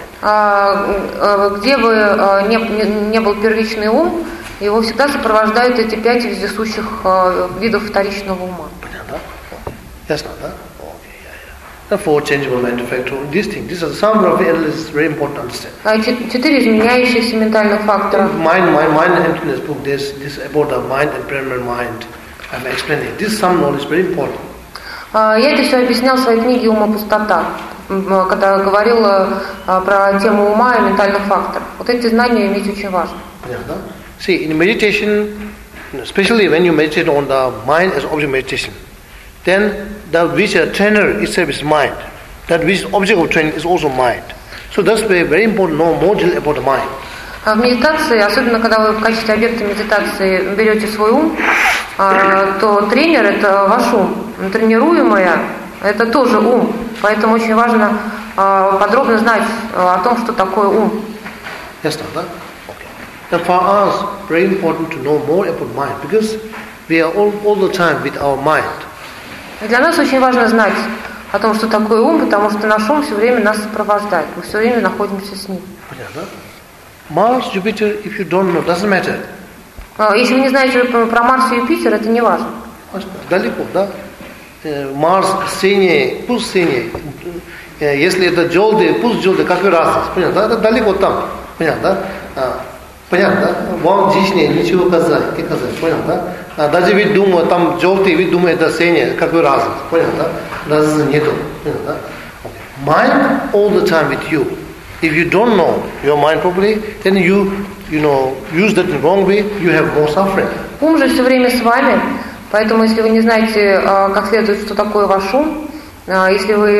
Где бы не, не был первичный ум, его всегда сопровождают эти пять вездесущих видов вторичного ума. That's not that. Okay, yeah, yeah. The four changeable mental factors. These things, this is some of it is very important to understand. Четыре изменяющихся ментальных фактора. Mind, mind, mind and emptiness book. This, this about the mind and primary mind. I'm explaining. This some knowledge is very important. Я это все объяснял в своей книге «Ума пустота», когда говорила про тему ума и ментальных факторов. Вот эти знания иметь очень важно. Yeah, no? See, in meditation, especially when you meditate on the mind as object meditation, then the which a trainer itself is mind. That which object of training is also mind. So that's why very important to know more about the mind. В медитации, особенно когда вы в качестве объекта медитации берете свой ум, то тренер это ваш ум. Тренируемое это тоже ум. Поэтому очень важно подробно знать о том, что такое ум. Yes, no, okay. And for us, very important to know more about mind because we are all, all the time with our mind. Для нас очень важно знать о том, что такое ум, потому что наш ум все время нас сопровождает. Мы все время находимся с ним. Понятно? Mars, Jupiter, if you don't know, doesn't matter. Если вы не знаете про Марс и Юпитер, это не важно. Далеко, да? Марс синий, пусть синий. Если это желтый, пусть желтый, какой разница? Понятно? Это далеко там. Понятно? Да? Понятно, да? Вам здесь ничего сказать, не сказать. Понятно? Да? Даже ведь думаю, там желтый, ведь думаю, это синий, какой разница? Понятно? Да? Разницы нету. Понятно? Да? Mind all the time with you. If you don't know your mind properly, then you, you know, use that in the wrong way, you have more suffering. Ум же все время с вами, поэтому если вы не знаете, как следует, что такое ваш ум, если вы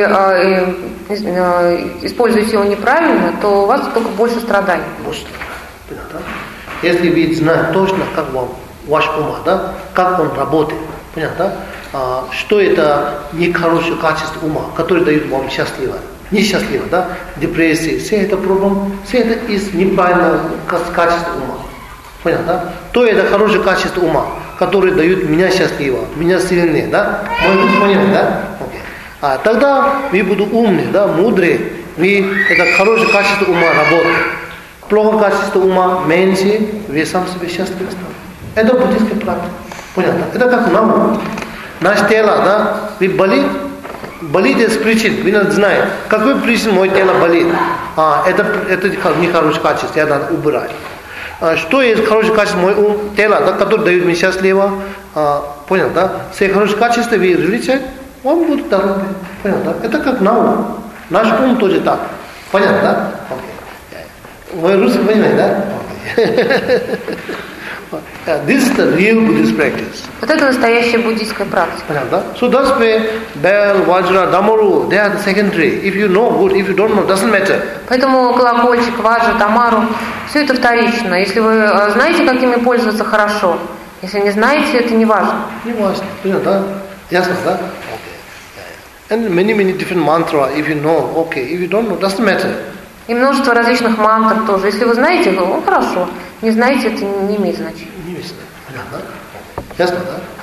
используете его неправильно, то у вас только больше страданий. Больше страданий. Если вы знаете точно, как вам ваш ум, да, как он работает, понятно? Что это нехорошее качество ума, которое дает вам счастливо. Несчастливо, да? Депрессия, все это проблема, все это из неправильного качества ума. Понятно, да? То это хорошее качество ума, которое дает меня счастливо, меня сильнее, да? Вы поняли, да? Okay. А тогда вы будете умные, да, мудрые, вы это хорошее качество ума работает. Плохое качество ума меньше, вы сам себе счастливы станете. Это буддийская практика. Понятно? Это как наука. Наше тело, да, вы болит, болит из причин, вы надо знать, какой причин мое тело болит. А, это, это нехорошее качество, я надо убирать. А, что есть хорошее качество моего тела, да, которое дает мне счастливо, а, понял, да? Все хорошие качества вы различаете, он будет здоровый. Понял, да? Это как наука. Наш ум тоже так. Понятно, да? Okay. Вы русский понимаете, да? Okay. This is the real Buddhist practice. Вот это настоящая буддийская практика. Понятно? So that's why bell, vajra, damaru, they are the secondary. If you know good, if you don't know, doesn't matter. Поэтому колокольчик, ваджа, тамару, все это вторично. Если вы знаете, как ими пользоваться, хорошо. Если не знаете, это не важно. Не важно. Понятно, да? Ясно, да? Okay. And many, many different mantra. If you know, okay. If you don't know, doesn't matter. И множество различных мантр тоже. Если вы знаете, ну хорошо. Не знаете, это не имеет значения. Не имеет значения. Ясно,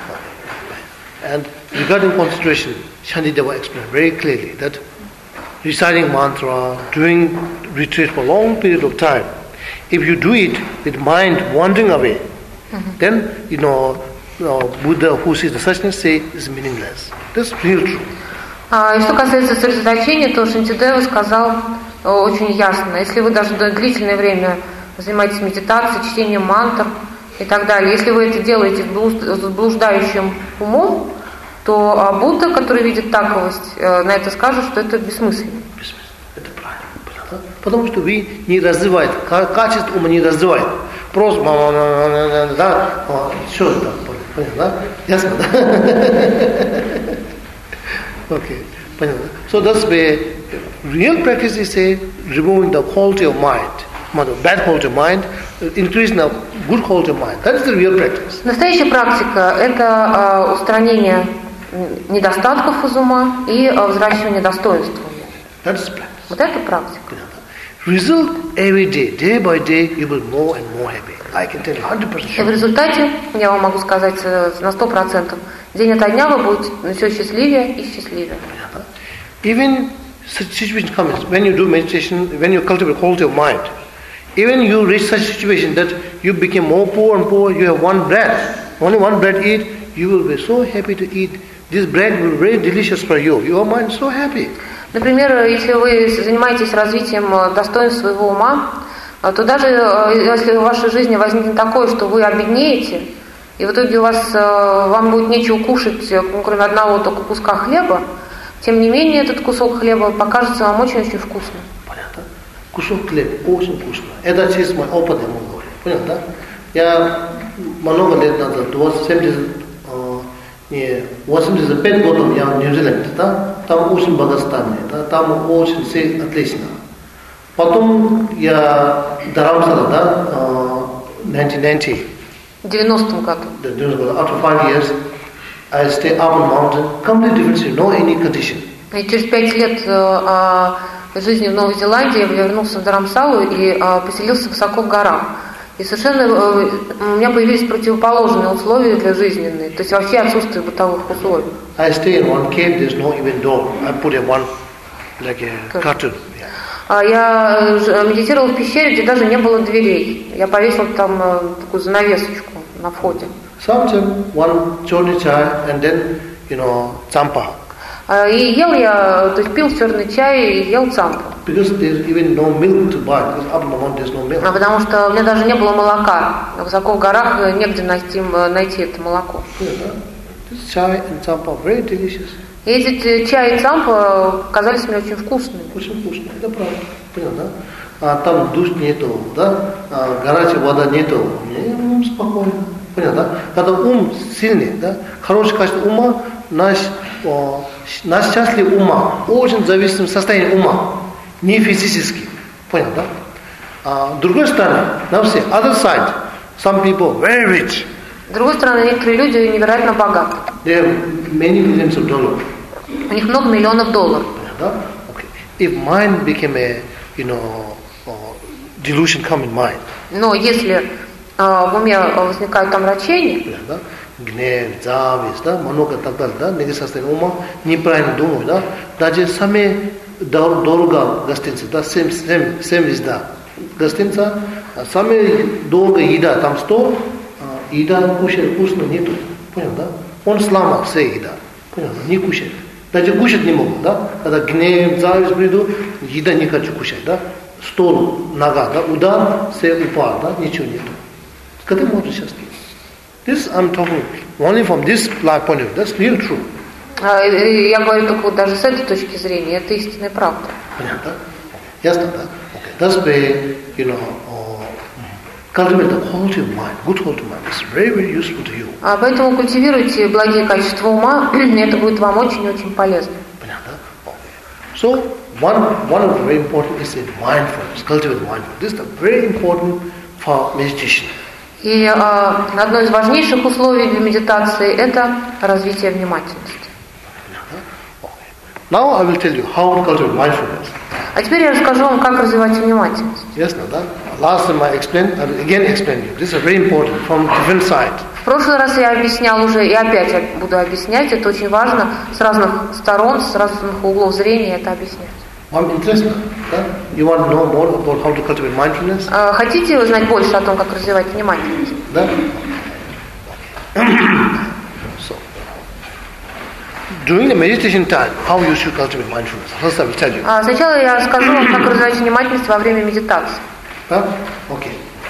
да? And regarding concentration, Shantideva explained very clearly that reciting mantra, doing retreat for a long period of time, if you do it with mind wandering away, mm-hmm. then, you know, uh, Buddha who sees the suchness say is meaningless. That's real truth. А, и что касается сосредоточения, то Шантидева сказал очень ясно. Если вы даже длительное время занимаетесь медитацией, чтением мантр и так далее, если вы это делаете с блуждающим умом, то Будда, который видит таковость, на это скажет, что это бессмысленно. Это правильно. Потому что вы не развиваете, качество ума не развивает. Просто, да, что это? Понятно, да? Ясно, да? Okay, понятно. So that's why real practice is say removing the quality of mind, bad quality of mind, increasing the good quality of mind. That is the real practice. Настоящая практика – это устранение недостатков из ума и взращивание достоинства. That is practice. Вот это практика. Result every day, day by day, you will more and more happy. I can tell you one hundred percent sure. И в результате, я вам могу сказать на сто процентов, день ото дня вы будете все счастливее и счастливее. Even such situation comes when you do meditation, when you cultivate quality of mind. Even you reach such situation that you become more poor and poor, you have one bread, only one bread eat, you will be so happy to eat. This bread will be very delicious for you. Your mind is so happy. Например, если вы занимаетесь развитием достоинств своего ума, то даже если в вашей жизни возникнет такое, что вы обеднеете, и в итоге у вас, вам будет нечего кушать, кроме одного только куска хлеба, тем не менее этот кусок хлеба покажется вам очень-очень вкусным. Понятно? Кусок хлеба очень вкусно. Это через мой опыт я могу говорить. Понятно, да? Я много лет назад, семьдесят, не, восемьдесят пять годов я в Нью-Зеланде, да? Там очень благостанно, да? Там очень все отлично. Потом я Dharamsala, да, nineteen ninety. В девяностом году. After five years, I stay up on mountain, completely different city, no any condition. И через пять лет а, жизни в Новой Зеландии я вернулся в Dharamsala и а, поселился высоко в горах. И совершенно э, у меня появились противоположные условия для жизненной, то есть вообще отсутствие бытовых условий. I stay in one cave, there's no even door. I put a one, like a curtain. Yeah. А я медитировала в пещере, где даже не было дверей. Я повесила там э, такую занавесочку на входе. Sometimes one choni chai and then, you know, champa. И ел я, то есть пил черный чай и ел цампу. Because there's even no milk to buy. Because up in the mountain there's no milk. А потому что у меня даже не было молока. Высоко в горах негде найти, найти это молоко. Yeah, this chai and champa very delicious. И эти чай и цампа казались мне очень вкусными. Очень вкусно, это правда. Понял, да? А там душ нету, да? А горячая вода нету. Ну, спокойно. Понял, да? Когда ум сильный, да? Хорошее качество ума, наш, о, наш счастливый ума очень зависит от состояния ума, не физически. Понял, да? А с другой стороны, на все, other side, some people very rich. С другой стороны, некоторые люди невероятно богаты. They have many millions of dollars. У них много миллионов долларов. Да? Okay. If mind became a, you know, uh, delusion come in mind. Но если uh, в уме возникают омрачения, да? Гнев, зависть, да, много так далее, да, негативное состояние ума, неправильно думаю, да, даже сами дорого гостиница, да, семь, семь, семь звезда гостиница, самая дорогая еда, там стол, еда кушать вкусно нету, понял, да? Он сломал все еда, понял, не кушает. Даже кушать не могут, да? Когда гнев, зависть приду, еда не хочу кушать, да? Стол, нога, да? Удар, все упал, да? Ничего нету. Когда можно сейчас? This I'm talking only from this point of view. That's real true. Я говорю только вот даже с этой точки зрения, это истинная правда. Понятно? Ясно, да? Okay. That's why, you know, uh, cultivate the quality of mind, good quality of mind. It's very, very useful to you. А поэтому культивируйте благие качества ума, и это будет вам очень-очень полезно. Понятно? Okay. So, one, one of the very important is mindfulness, cultivate mindfulness. This is very important for meditation. И э, одно из важнейших условий для медитации – это развитие внимательности. Now I will tell you how to cultivate mindfulness. А теперь я расскажу вам, как развивать внимательность. Yes, да? Last time I explained, I will again explain you. This is very important from different side. В прошлый раз я объяснял уже, и опять буду объяснять. Это очень важно с разных сторон, с разных углов зрения это объяснять. Вам интересно, да? You want to know more about how to cultivate mindfulness? А, хотите узнать больше о том, как развивать внимательность? Да? So, during the meditation time, how you should cultivate mindfulness? First I will tell you. А, сначала я расскажу вам, как развивать внимательность во время медитации. Huh? Okay.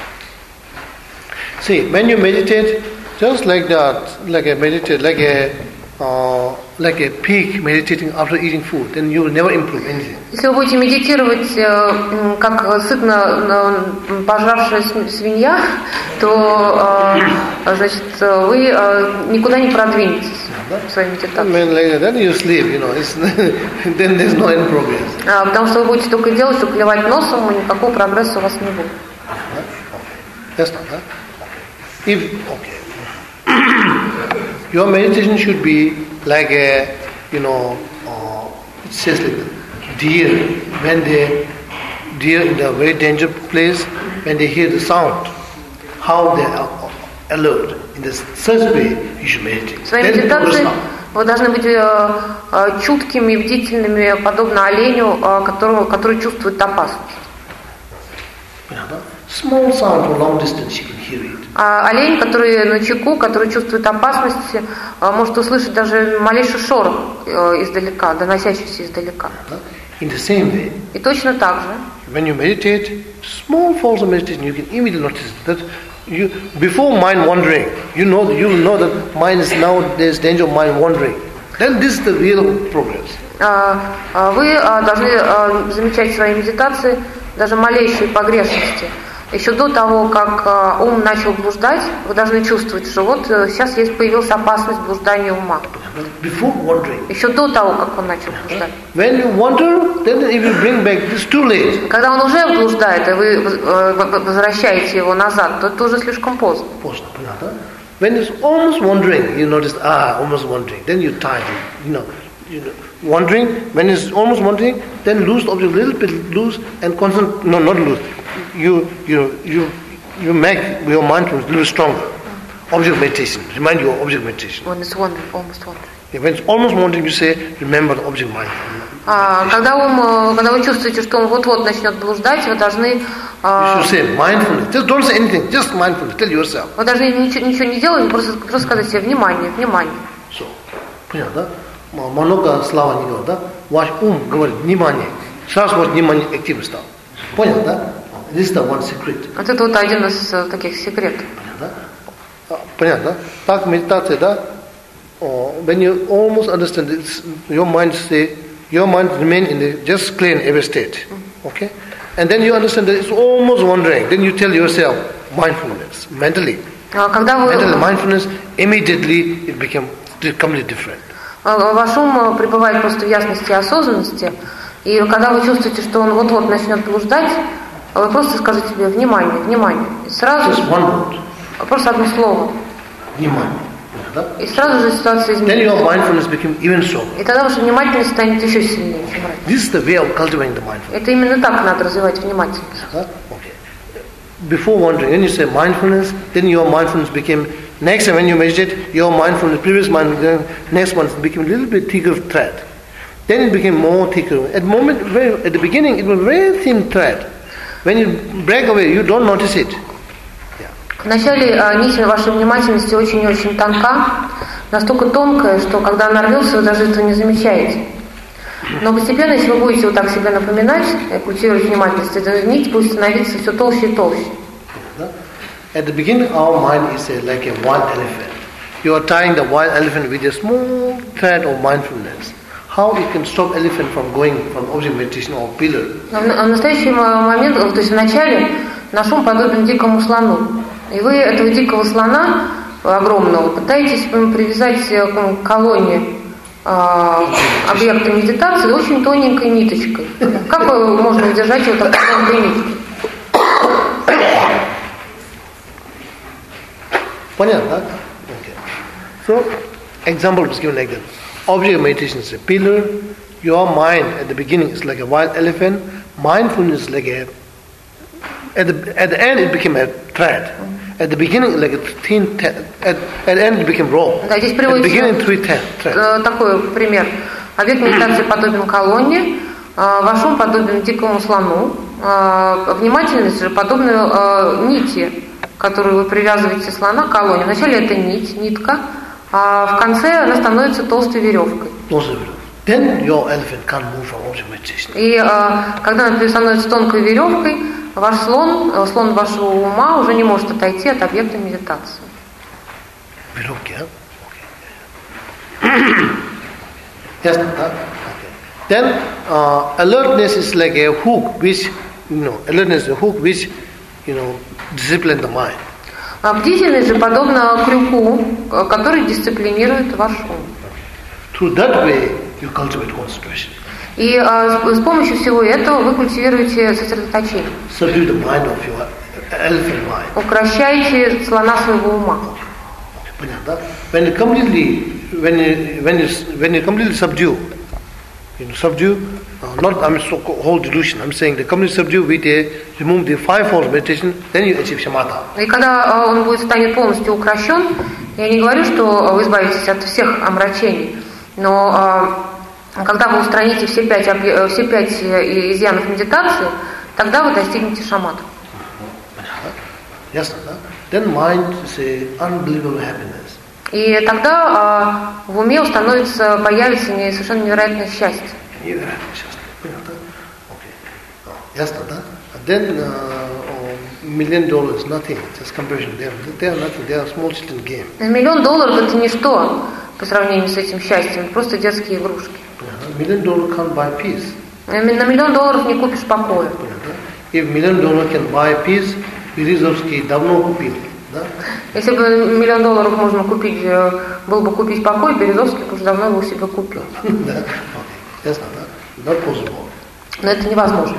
See, when you meditate, just like that, like a meditate, like a uh, like a pig meditating after eating food, then you will never improve anything. Если вы будете медитировать как сытно пожравшая свинья, то значит вы никуда не продвинетесь в своей медитации. When like that, then you sleep, you know. It's then there's no any progress. Потому что вы будете только делать, что клевать носом, и никакого прогресса у вас не будет. That's not that. If okay. Your meditation should be like a, you know, uh, it says like deer, when they, deer in the very dangerous place, when they hear the sound, how they are alert. In this such way, you should meditate. В своей медитации вы должны быть э, э, чуткими и бдительными, подобно оленю, э, которого, который чувствует опасность. Small sound from long distance, you can hear it. А олень, который на чеку, который чувствует опасность, может услышать даже малейший шорох издалека, доносящийся издалека. In the same way, и точно так же, when you meditate, small falls of meditation, you can immediately notice that you, before mind wandering, you know, you will know that mind is now, there's danger of mind wandering. Then this is the real progress. Вы должны замечать в своей медитации даже малейшие погрешности. Еще до того, как ум начал блуждать, вы должны чувствовать, что вот сейчас есть появилась опасность блуждания ума. Еще до того, как он начал блуждать. When you wander, then if you bring back, it's too late. Когда он уже блуждает, и вы возвращаете его назад, то это уже слишком поздно. Поздно, понятно? When it's almost wandering, you notice, ah, almost wandering. Then you tie it, you know. You know, wandering, when it's almost wandering, then lose the object a little bit loose and concentrate, no, not loose. You, you, you you make your mindfulness a little stronger. Object meditation. Remind you of object meditation. When it's wandering, almost wandering. Yeah, when it's almost wandering, you say, remember the object mind. А, когда, ум, когда вы чувствуете, что он вот-вот начнет блуждать, вы должны... You should say mindfulness. Just don't say anything. Just mindfulness. Tell yourself. Вы должны ничего, ничего не делать, просто, просто сказать себе внимание, внимание. So, понятно, да? Много слова не говорит, да? Ваш ум говорит внимание. Сразу вот внимание активно стало. Понял, да? This is the one secret. Вот это вот один из таких секретов. Понятно, да? Понятно, да? Так медитация, да? When you almost understand it, your mind say, your mind remain in the just clear and ever state. Okay? And then you understand that it's almost wandering. Then you tell yourself mindfulness, mentally. Когда вы... Mentally, mindfulness, immediately it became completely different. Ваш ум пребывает просто в ясности и осознанности, и когда вы чувствуете, что он вот-вот начнет блуждать, вы просто скажите себе внимание, внимание. И сразу Just one word. Просто одно слово. Внимание. И сразу же ситуация изменится. Then your mindfulness became even stronger. И тогда ваша внимательность станет еще сильнее, чем раньше. This is the way of cultivating the mindfulness. Это именно так надо развивать внимательность. Okay. Before wandering, when you say mindfulness, then your mindfulness became, next time when you meditate, your mindfulness, previous mindfulness, next one became a little bit thicker thread. Then it became more thicker. At the moment, very, at the beginning, it was very thin thread. When you break away, you don't notice it. Вначале нить вашей внимательности очень и очень тонка, настолько тонкая, что когда она рвется, вы даже этого не замечаете. Но постепенно, если вы будете вот так себе напоминать, культивировать внимательность, эта нить будет становиться все толще и толще. At the beginning, our mind is a, like a wild elephant. You are tying the wild elephant with a small thread of mindfulness. How you can stop elephant from going from object meditation or pillar? В настоящий момент, то есть в начале, наш ум подобен дикому слону. И вы этого дикого слона огромного пытаетесь привязать к колонне э, объекта медитации очень тоненькой ниточкой. Как можно удержать его такой тонкой ниткой? Понятно, да? Okay. So, example was given like that. Object meditation is a pillar. Your mind at the beginning is like a wild elephant. Mindfulness is like a... At the, at the end it became a thread. At the beginning like a thin thread. At, at the end it became raw. Да, здесь at the beginning three приводится такой пример. Объект медитации подобен колонне, ваш ум подобен дикому слону, внимательность же подобна нити, которую вы привязываете слона к колонне. Вначале это нить, нитка, а в конце она становится толстой веревкой. Then your elephant can't move from object meditation. И когда она становится тонкой веревкой, ваш слон, слон вашего ума уже не может отойти от объекта медитации. Веревки, а? Okay. Yes, okay. Then uh, alertness is like a hook which, you know, alertness is a hook which, you know, discipline the mind. А бдительность же подобна крюку, который дисциплинирует ваш ум. Through that way you cultivate concentration. И а, с, с помощью всего этого вы культивируете сосредоточение. Subdue the mind of your elephant mind. Укращаете слона своего ума. Понятно? When you completely, when you, when you, when you completely subdue, you know, subdue, uh, not I mean so whole delusion. I'm saying the completely subdue with a remove the fivefold meditation, then you achieve shamatha. И когда он будет станет полностью укращен, я не говорю, что вы избавитесь от всех омрачений, но когда вы устраните все пять, все пять изъянов медитации, тогда вы достигнете шамата. Ясно, да? Then mind is a unbelievable happiness. И тогда а, в уме установится, появится не, совершенно невероятное счастье. Невероятное счастье, понятно? Okay. Ясно, да? Then uh, million dollars nothing, just comparison. They are, they are nothing. They are small children game. Миллион долларов это ничто по сравнению с этим счастьем, просто детские игрушки. Million dollar can't buy peace. На миллион долларов не купишь покоя. If million dollar can buy peace, Березовский давно купил, да? Если бы миллион долларов можно купить, был бы купить покой, Березовский уже давно его себе купил. Да, ясно, да? Not possible. Но это невозможно.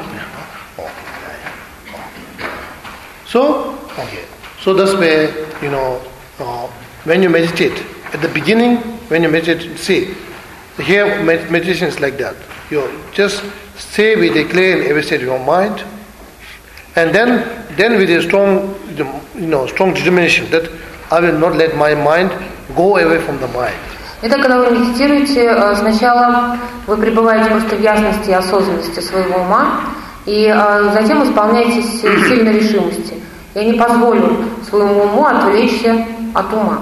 So, okay. So that's where, you know, uh, when you meditate, at the beginning, when you meditate, see, here meditation is like that. You just stay with a clear and ever state of your mind, and then then with a strong, you know, strong determination that I will not let my mind go away from the mind. Это когда вы медитируете, сначала вы пребываете просто в ясности и осознанности своего ума, и затем исполняетесь сильной решимости. Я не позволю своему уму отвлечься от ума.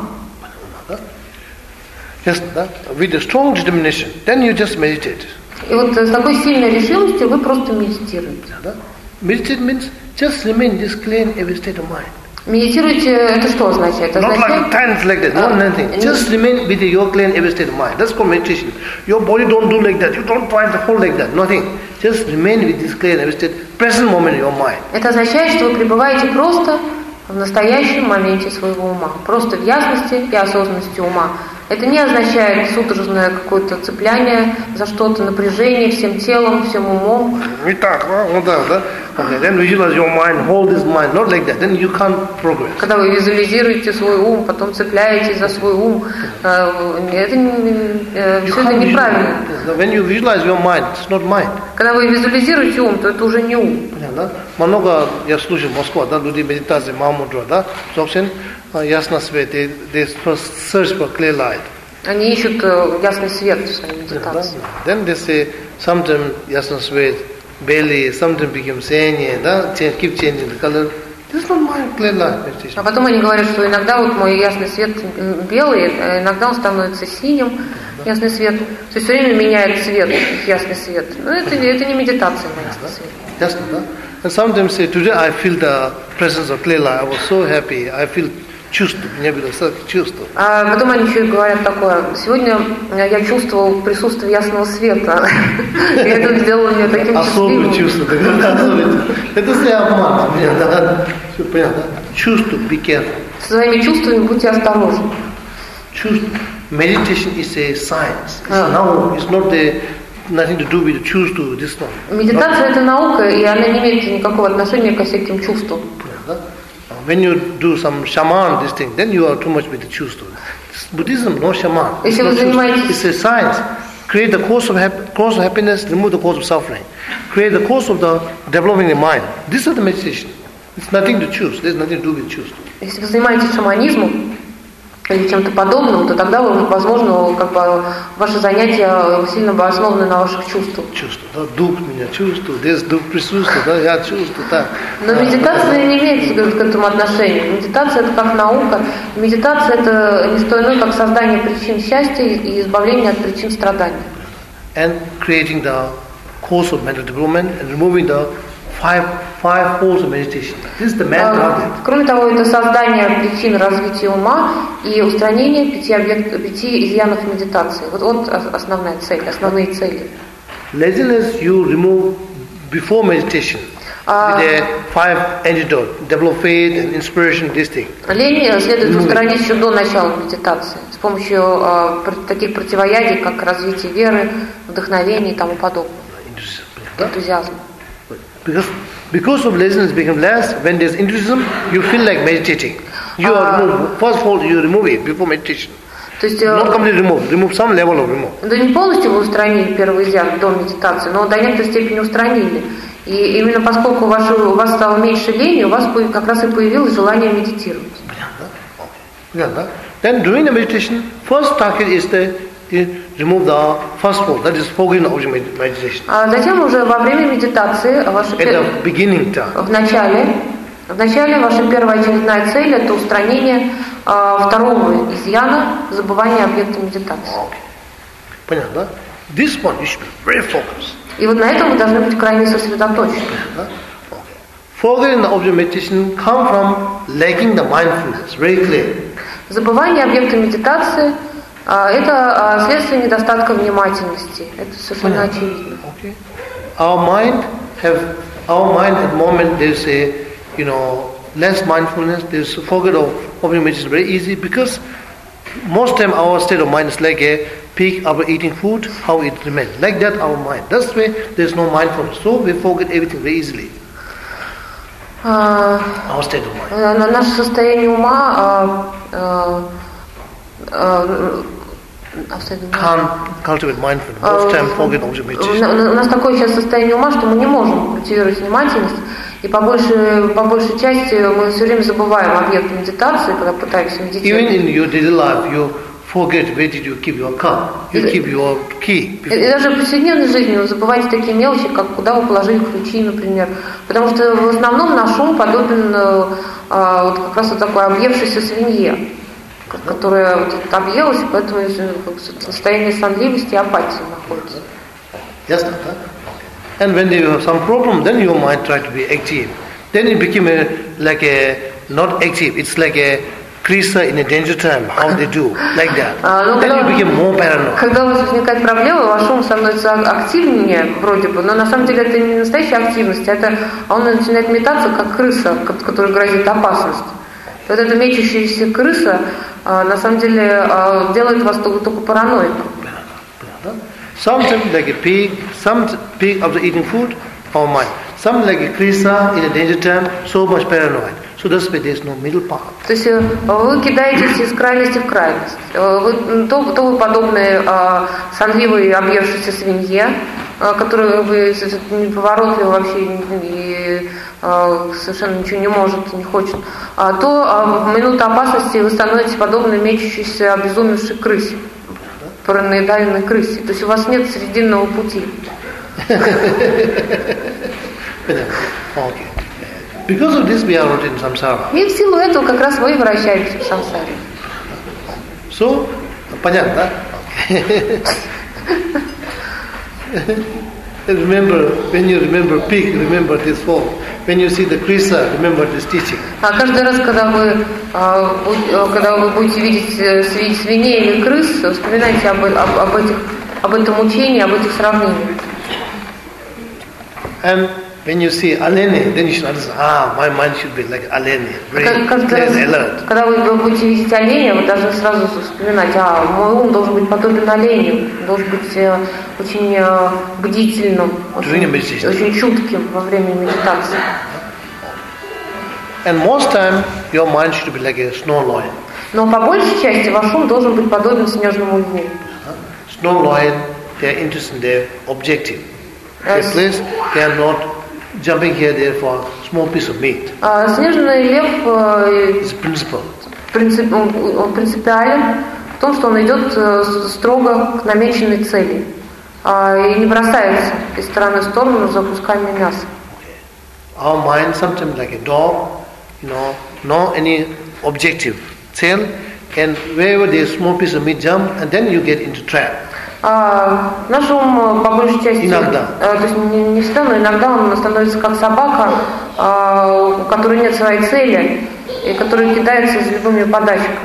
Yes, with a strong determination, then you just meditate. И вот с такой сильной решимостью вы просто медитируете. Meditate means just remain this clean every state of mind. Медитируйте, это что означает? Not означает... like times like that, no nothing. Just remain with your clean every state of mind. That's called meditation. Your body don't do like that. You don't try to hold like that. Nothing. Just remain with this clean every state, present moment in your mind. Это означает, что вы пребываете просто в настоящем моменте своего ума, просто в ясности и осознанности ума. Это не означает судорожное какое-то цепляние за что-то, напряжение всем телом, всем умом. Не так, ну да, да. Okay, then visualize your mind, hold this mind, not like that. Then you can't progress. Когда вы визуализируете свой ум, потом цепляетесь за свой ум, это все это неправильно. When you visualize your mind, it's not mind. Когда вы визуализируете ум, то это уже не ум. Понятно? Много я слушаю в Москве, да, люди медитации Махамудра, да, собственно, ясно свет, they, they search for clear light. Они ищут ясный свет в своей медитации. Then they say, sometimes ясно свет, belly, sometimes become sanya, да, keep changing the color. This is not my clear light meditation. А потом они говорят, что иногда вот мой ясный свет белый, а иногда он становится синим, ясный свет. То есть все время меняет цвет, ясный свет. Но это, это не медитация на ясный свет. Ясно, да? And sometimes say, today I feel the presence of clear light. I was so happy. I feel чувство, мне было чувство. А потом они еще говорят такое: сегодня я чувствовал присутствие ясного света. И это сделало меня таким счастливым. Особое чувство. Это все обман. Понятно? Чувство, be careful. Со своими чувствами будьте осторожны. Чувство. Meditation is a science. It's now, it's not the nothing to do with чувство, this one. Медитация это наука, и она не имеет никакого отношения ко всяким чувствам. When you do some shaman, this thing, then you are too much with the чувство. Buddhism, no shaman. Если вы занимаетесь... It's a science. Create the cause of, hap- cause of happiness, remove the cause of suffering. Create the cause of the developing the mind. This is the meditation. It's nothing to choose. There's nothing to do with чувство. Если вы занимаетесь шаманизмом или чем-то подобным, то тогда, возможно, как бы, ваши занятия сильно бы основаны на ваших чувствах. Чувство, да, дух меня чувствую, здесь дух присутствует, да, я чувствую, так. Но медитация не имеет к этому отношения. Медитация это как наука. Медитация это не что иное, как создание причин счастья и избавление от причин страданий. And creating the course of mental development and removing the five five forms of meditation. This is the main target. Кроме того, это создание причин развития ума и устранение пяти, объект, пяти изъянов медитации. Вот, вот основная цель, основные цели. Laziness you remove before meditation with a five antidote. Develop faith and inspiration, this thing. Лень следует устранить еще до начала медитации с помощью uh, таких противоядий, как развитие веры, вдохновения и тому подобное. Энтузиазм. Because, because of laziness become less, when there's enthusiasm, you feel like meditating. You are remove, first of all, you remove it before meditation. То есть, not completely remove, remove some level of remove. Да не полностью вы устранили первый изъян до медитации, но до некоторой степени устранили. И именно поскольку ваше, у вас стало меньше лени, у вас как раз и появилось желание медитировать. Понятно? Then during the meditation, first target is the remove the first four, that is focusing on meditation. А затем уже во время медитации ваша At the beginning time. в начале, в начале ваша первая очередная цель это устранение а, второго изъяна, забывание объекта медитации. Okay. Понятно? This one you should be very focused. И вот на этом вы должны быть крайне сосредоточены. Okay. Focusing the object meditation come from lacking the mindfulness, very clear. Забывание объекта медитации это следствие недостатка внимательности. Это совершенно очевидно. Okay. Our mind have our mind at the moment there's a you know less mindfulness. There's forget of object meditation very easy because most time our state of mind is like a pig after eating food, how it remains. Like that our mind. That's why there's no mindfulness. So we forget everything very easily. Uh, our state of mind. Наше состояние ума uh, uh, can't cultivate mindfulness. Most time forget object meditation. У нас такое сейчас состояние ума, что мы не можем культивировать внимательность. И по большей, по большей части мы все время забываем объект медитации, когда пытаемся медитировать. Even in your daily life, you forget where did you keep your car, you И- keep your key. И и даже в повседневной жизни вы забываете такие мелочи, как куда вы положили ключи, например. Потому что в основном наш ум подобен э, э, вот как раз вот такой объевшейся свинье, ко- которая вот это объелась, и поэтому э, как бы в состоянии сонливости и апатии находится. Yes, huh? And when you have some problem, then your mind try to be active. Then it became a, like a not active. It's like a creaser in a danger time. How they do like that. А, ну, Then когда, you become more paranoid. когда у вас возникает проблема, ваш ум становится активнее вроде бы, но на самом деле это не настоящая активность, это он начинает метаться, как крыса, ко- которой грозит опасность. И вот эта мечущаяся крыса а, на самом деле а, делает вас только, только параноиком. Sometimes like a pig, some pig after eating food, our mind. Some like a creaser in a danger time, so much paranoid. So that's why there is no middle path. То есть э, вы кидаетесь из крайности в крайность. Э, Вы, то, то вы подобны э, сонливой объевшейся свинье, э, которая вы неповоротлива вообще и э, совершенно ничего не может, не хочет, а то э, в минуту опасности вы становитесь подобны мечущейся, обезумевшей крысе, параноидальной крысе. То есть у вас нет срединного пути. Okay. Because of this we are rooted in samsara. И в силу этого как раз вы и вращаетесь в сансаре. So, понятно, да? Remember, when you remember pig, remember this form. When you see the creaser, remember this teaching. А каждый раз, когда вы, а, будь- когда вы будете видеть э, сви- свиней или крыс, вспоминайте об, об, об этих, об этом учении, об этих сравнениях. And when you see aleni, then you should understand, ah, my mind should be like aleni, very Ка- Каждый clear раз, and alert. когда вы будете видеть оленя, вы должны сразу вспоминать, а мой ум должен быть подобен оленю, должен быть э, очень э, бдительным, During очень, a meditation. очень чутким во время медитации. And most time, your mind should be like a snow lion. Но по большей части ваш ум должен быть подобен снежному льву. Snow lion, they are interested in their objective. Their Yes. place, they are not jumping here there for a small piece of meat. А снежный лев э, It's a principle. принцип, он, он принципиален в том, что он идет э, с- строго к намеченной цели а, и не бросается из стороны в сторону за кусками мяса. Our mind sometimes like a dog, you know, no any objective, tail, and wherever there is small piece of meat, jump, and then you get into trap. А, наш ум э, по большей части, Иногда. э, то есть не, не всегда, но иногда он становится как собака, а, у которой нет своей цели и которая кидается с любыми подачками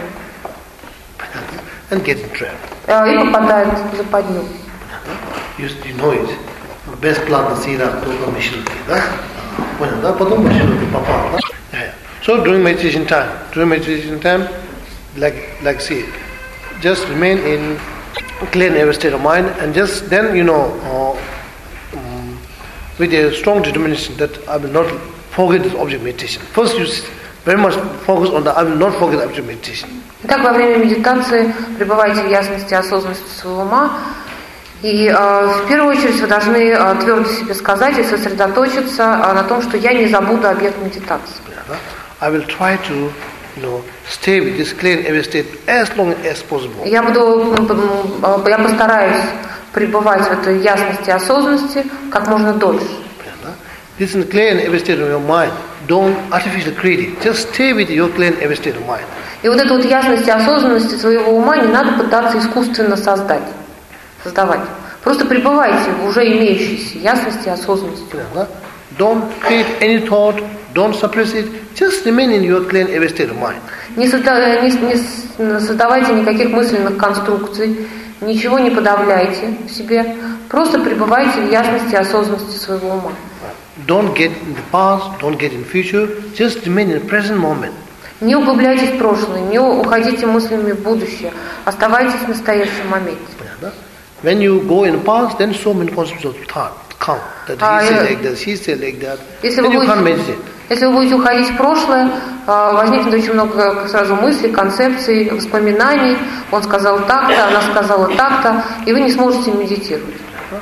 And get in trap. э, и попадает в западню. You, you know it. Best plant the seed up to mission, да? Понял, да? Потом машину попал, да? Yeah, yeah. So during meditation time, during meditation time, like like see, just remain in clear and every state of mind, and just then you know, uh, um, with a strong determination that I will not forget this object meditation. First, you s- very much focus on the I will not forget object meditation. Итак, во время медитации пребывайте в ясности и осознанности своего ума. И э, в первую очередь вы должны э, твердо себе сказать и сосредоточиться э, на том, что я не забуду объект медитации. Yeah, I will try to, you know, stay with this clear and every state as long as possible. Я буду, м, м, э, я постараюсь пребывать в этой ясности и осознанности как можно дольше. This is clear and every state of your mind. Don't artificially create it. Just stay with your clear and every state of mind. И вот эту вот ясность и осознанность своего ума не надо пытаться искусственно создать, создавать. Просто пребывайте в уже имеющейся ясности и осознанности. Don't create any thought. Don't suppress it. Just remain in your clear and every state of mind. Не, созда- не- не с- создавайте никаких мысленных конструкций, ничего не подавляйте в себе, просто пребывайте в ясности и осознанности своего ума. Don't get in the past. Don't get in future. Just remain in the present moment. Не углубляйтесь в прошлое, не уходите мыслями в будущее, оставайтесь в настоящем моменте. When you go in the past, then so many concepts of thought come. That Ah, he said yeah. like that, she said like that. Если Then вы you can't будете, meditate. если вы будете уходить в прошлое, а, возникнет очень много сразу мыслей, концепций, воспоминаний. Он сказал так-то, она сказала так-то, и вы не сможете медитировать.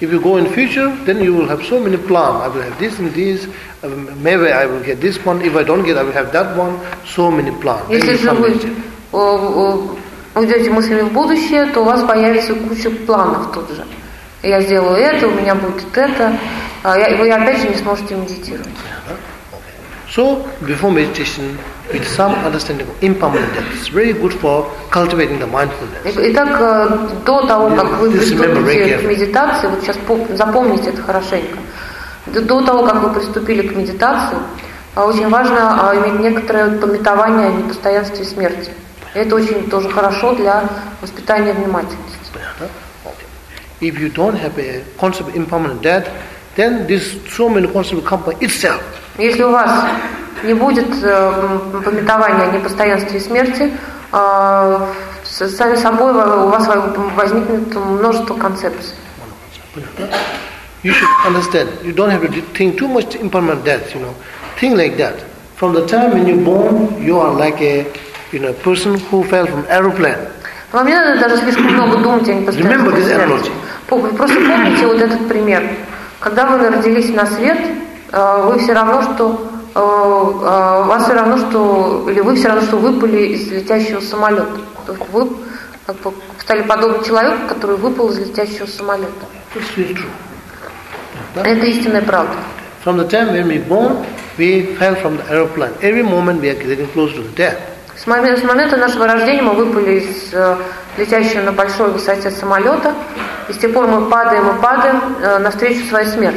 If you go in future, then you will have so many plans. I will have this and this. Maybe I will get this one. If I don't get, I will have that one. So many plans. Если же вы уйдете мыслями в будущее, то у вас появится куча планов тут же. Я сделаю это, у меня будет это. Вы опять же не сможете медитировать. So, before meditation, with some understanding of impermanent death, it's very good for cultivating the mindfulness. Итак, до того, как вы приступите к медитации, вот сейчас запомните это хорошенько, до того, как вы приступили к медитации, очень важно иметь некоторое пометование о непостоянстве смерти. И это очень тоже хорошо для воспитания внимательности. If you don't have a concept of impermanent death, then this so many concepts will come by itself. Если у вас не будет э, пометования о непостоянстве смерти, э, сами собой у вас возникнет множество концепций. You should understand. You don't have to think too much impermanent death. You know, think like that. From the time when you're born, you are like a, you know, person who fell from aeroplane. Вам не надо даже слишком много думать о непостоянстве смерти. Просто помните вот этот пример. Когда вы родились на свет, вы все равно, что вас все равно, что или вы все равно, что выпали из летящего самолета. То есть вы как бы стали подобны человеку, который выпал из летящего самолета. Это истинная правда. From the time when we born, we fell from the aeroplane. Every moment we are getting close to the death. С момента, с момента нашего рождения мы выпали из э, летящего на большой высоте самолета, и с тех пор мы падаем и падаем э, навстречу своей смерти.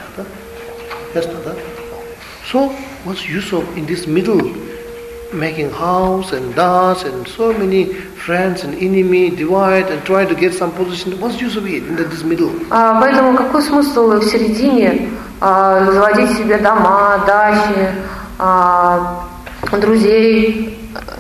Yes, so, what's use of in this middle, making house and dance and so many friends and enemy divide and try to get some position? What's use of it in this middle? А, поэтому какой смысл в середине а, заводить себе дома, дачи, а, друзей,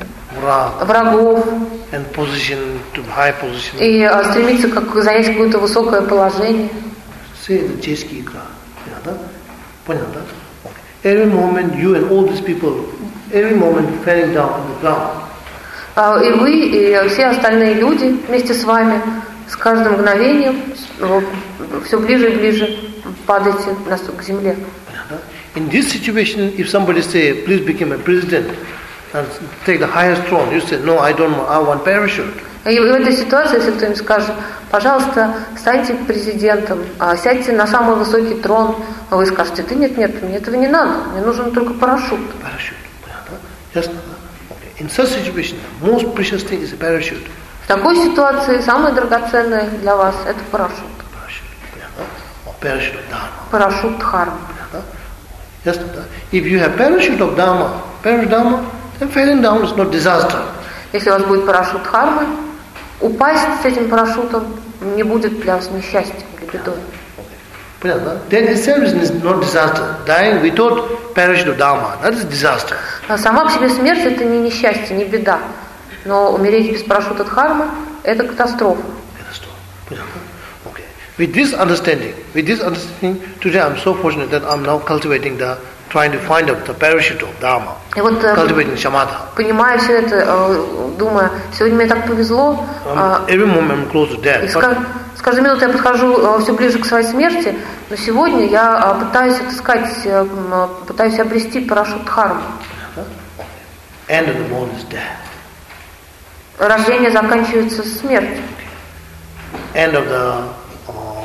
врагов and position to high position. И а, стремиться как, занять какое-то высокое положение. Say the чешская игра. Понятно, да? Every moment you and all these people, every moment falling down on the ground. А, и вы, и все остальные люди вместе с вами с каждым мгновением все ближе и ближе падаете к земле. In this situation, if somebody say, please become a president and take the highest throne, you say, no, I don't want, I want parachute. И в этой ситуации, если кто-нибудь скажет, пожалуйста, станьте президентом, сядьте на самый высокий трон, вы скажете, да нет, нет, мне этого не надо, мне нужен только парашют. Парашют, ясно? In such situation, most precious thing is a parachute. В такой ситуации самое драгоценное для вас это парашют. Parachute of Dharma. Парашют Дхармы. Ясно, да? If you have parachute of Dharma, parachute Dharma, then falling down is not disaster. Если у вас будет парашют Дхармы, упасть с этим парашютом не будет для вас несчастьем или бедой. Понятно? That itself is not disaster. Dying without parachute of Dharma, that is disaster. А сама по себе смерть это не несчастье, не беда. Но умереть без парашюта Дхармы это катастрофа. Катастрофа. Понятно? Okay. With this understanding, with this understanding, today I'm so fortunate that I'm now cultivating the, trying to find out the parachute of Dharma. И вот, cultivating shamatha. Понимая все это, думая, сегодня мне так повезло. Um, every moment I'm close to death. И с, but, с каждой минутой я подхожу все ближе к своей смерти, но сегодня я пытаюсь отыскать, пытаюсь обрести парашют Дхармы. End of the world is death. Рождение заканчивается смертью. End of the uh,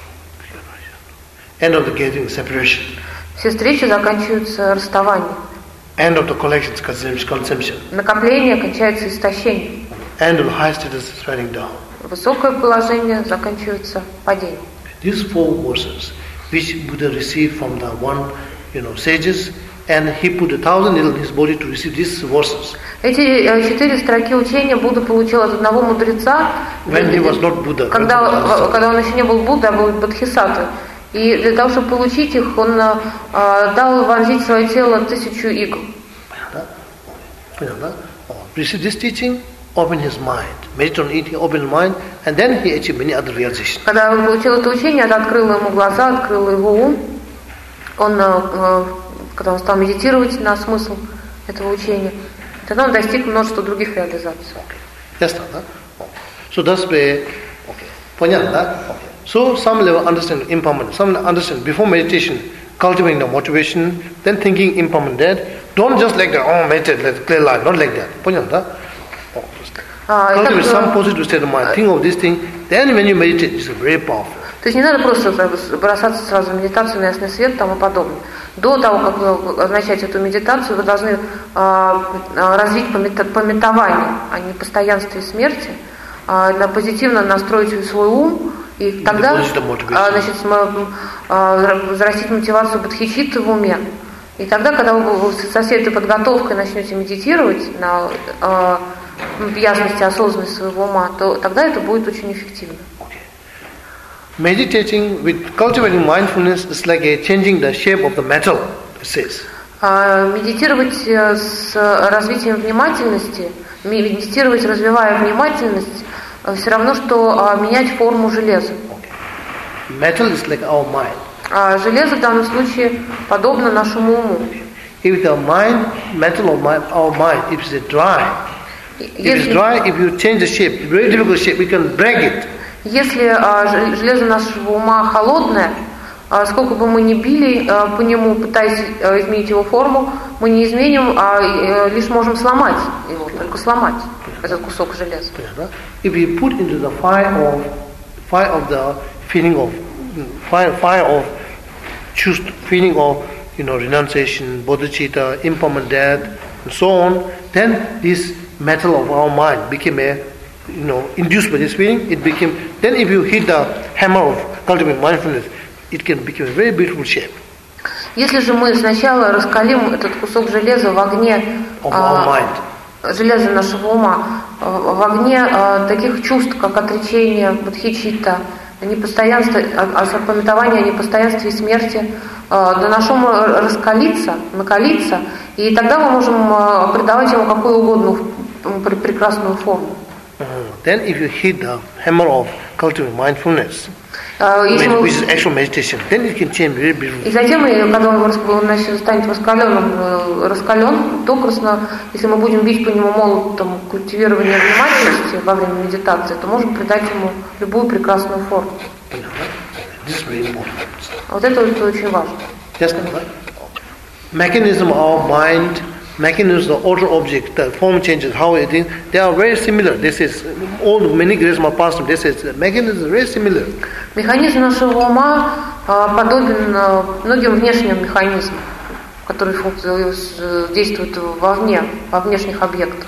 end of the getting separation. Все встречи заканчиваются расставанием. End of the collections consumption. Накопление кончается истощением. End of the high status is falling down. Высокое положение заканчивается падением. These four verses, which Buddha received from the one, you know, sages, and he put a thousand needles in his body to receive these verses. Эти четыре строки учения Будда получил от одного мудреца, when he was not Buddha, когда, когда он еще не был Будда, а был Бодхисаттвой. И для того, чтобы получить их, он э, дал вонзить в свое тело тысячу игл. Понятно? Понятно? Receive this teaching, open his mind, meditate on it, open his mind, and then he achieved many other realizations. Когда он получил это учение, это открыло ему глаза, открыло его ум. Он, э, когда он стал медитировать на смысл этого учения, тогда он достиг множества других реализаций. Ясно, да? So that's why, okay. Понятно, да? Okay. So some level understand impermanent, some understand before meditation, cultivating the motivation, then thinking impermanent dead. Don't just like that, oh meditate, let's clear life, not like that. Понятно? А, Cultivate так, some positive state of mind, think of this thing, then when you meditate, it's very powerful. То есть не надо просто бросаться сразу в медитацию на ясный свет и тому подобное. До того, как вы начать эту медитацию, вы должны э, развить памятование о непостоянстве смерти, э, позитивно настроить свой ум, и тогда э, значит, э, взрастить мотивацию бодхичитты в уме. И тогда, когда вы со всей этой подготовкой начнете медитировать на э, ясности, осознанности своего ума, то тогда это будет очень эффективно. Meditating with cultivating mindfulness is like a changing the shape of the metal, it says. Медитировать с развитием внимательности, медитировать, развивая внимательность, все равно, что менять форму железа. Metal is like our mind. А железо в данном случае подобно нашему уму. If the mind, metal of my, our mind, if it's dry, if it's dry, if you change the shape, very difficult shape, we can break it. Если а, железо нашего ума холодное, а, сколько бы мы ни били а, по нему, пытаясь а, изменить его форму, мы не изменим, а, а лишь можем сломать его, только сломать этот кусок железа. If we put into the fire of fire of the feeling of fire fire of choose feeling of you know renunciation, bodhicitta, impermanent death, and so on, then this metal of our mind became a you know, induced by this feeling, it became, then if you hit the hammer of cultivating mindfulness, it can become a very beautiful shape. Если же мы сначала раскалим этот кусок железа в огне, а, железа нашего ума, в огне а, таких чувств, как отречение, бодхичитта, непостоянство, опамятование о непостоянстве и смерти, а, да наш ум раскалится, накалится, и тогда мы можем а, придавать ему какую угодно прекрасную форму. Then if you hit the hammer of cultivating mindfulness, uh, med- which is actual meditation, then it can change very beautifully. И затем, когда он, он значит, станет раскаленным, раскален, докрасно, если мы будем бить по нему молотом культивирования внимательности во время медитации, то можем придать ему любую прекрасную форму. This is very important. Вот это вот очень важно. Yes, right? Mechanism of our mind, mechanisms of order object, the form changes, how it is, they are very similar. This is all many graces of past. This is mechanism very similar. Механизм нашего ума подобен многим внешним механизмам, которые действуют вовне, во внешних объектах.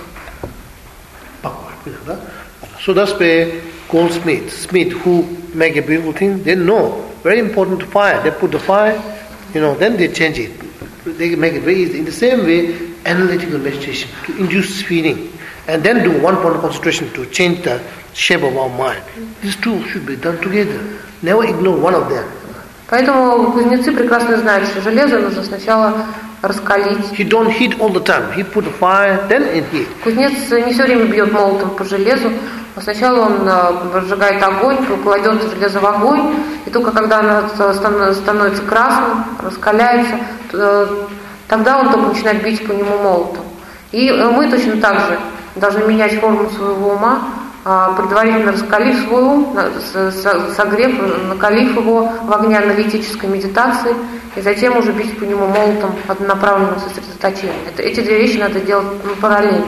So that's why goldsmith, smith who make a beautiful thing, they know very important fire. They put the fire, you know, then they change it. They make it very easy. In the same way, analytical meditation to induce feeling, and then do one point of concentration to change the shape of our mind. These two should be done together. Never ignore one of them. Поэтому кузнецы прекрасно знают, что железо нужно сначала раскалить. He don't heat all the time. He put the fire, then it heat. Кузнец не все время бьет молотом по железу. Сначала он разжигает огонь, кладет железо в огонь, и только когда оно становится красным, раскаляется, тогда он только начинает бить по нему молотом. И мы точно так же должны менять форму своего ума, предварительно раскалив свой ум, согрев, накалив его в огне аналитической медитации, и затем уже бить по нему молотом однонаправленного сосредоточения. Это, эти две вещи надо делать параллельно.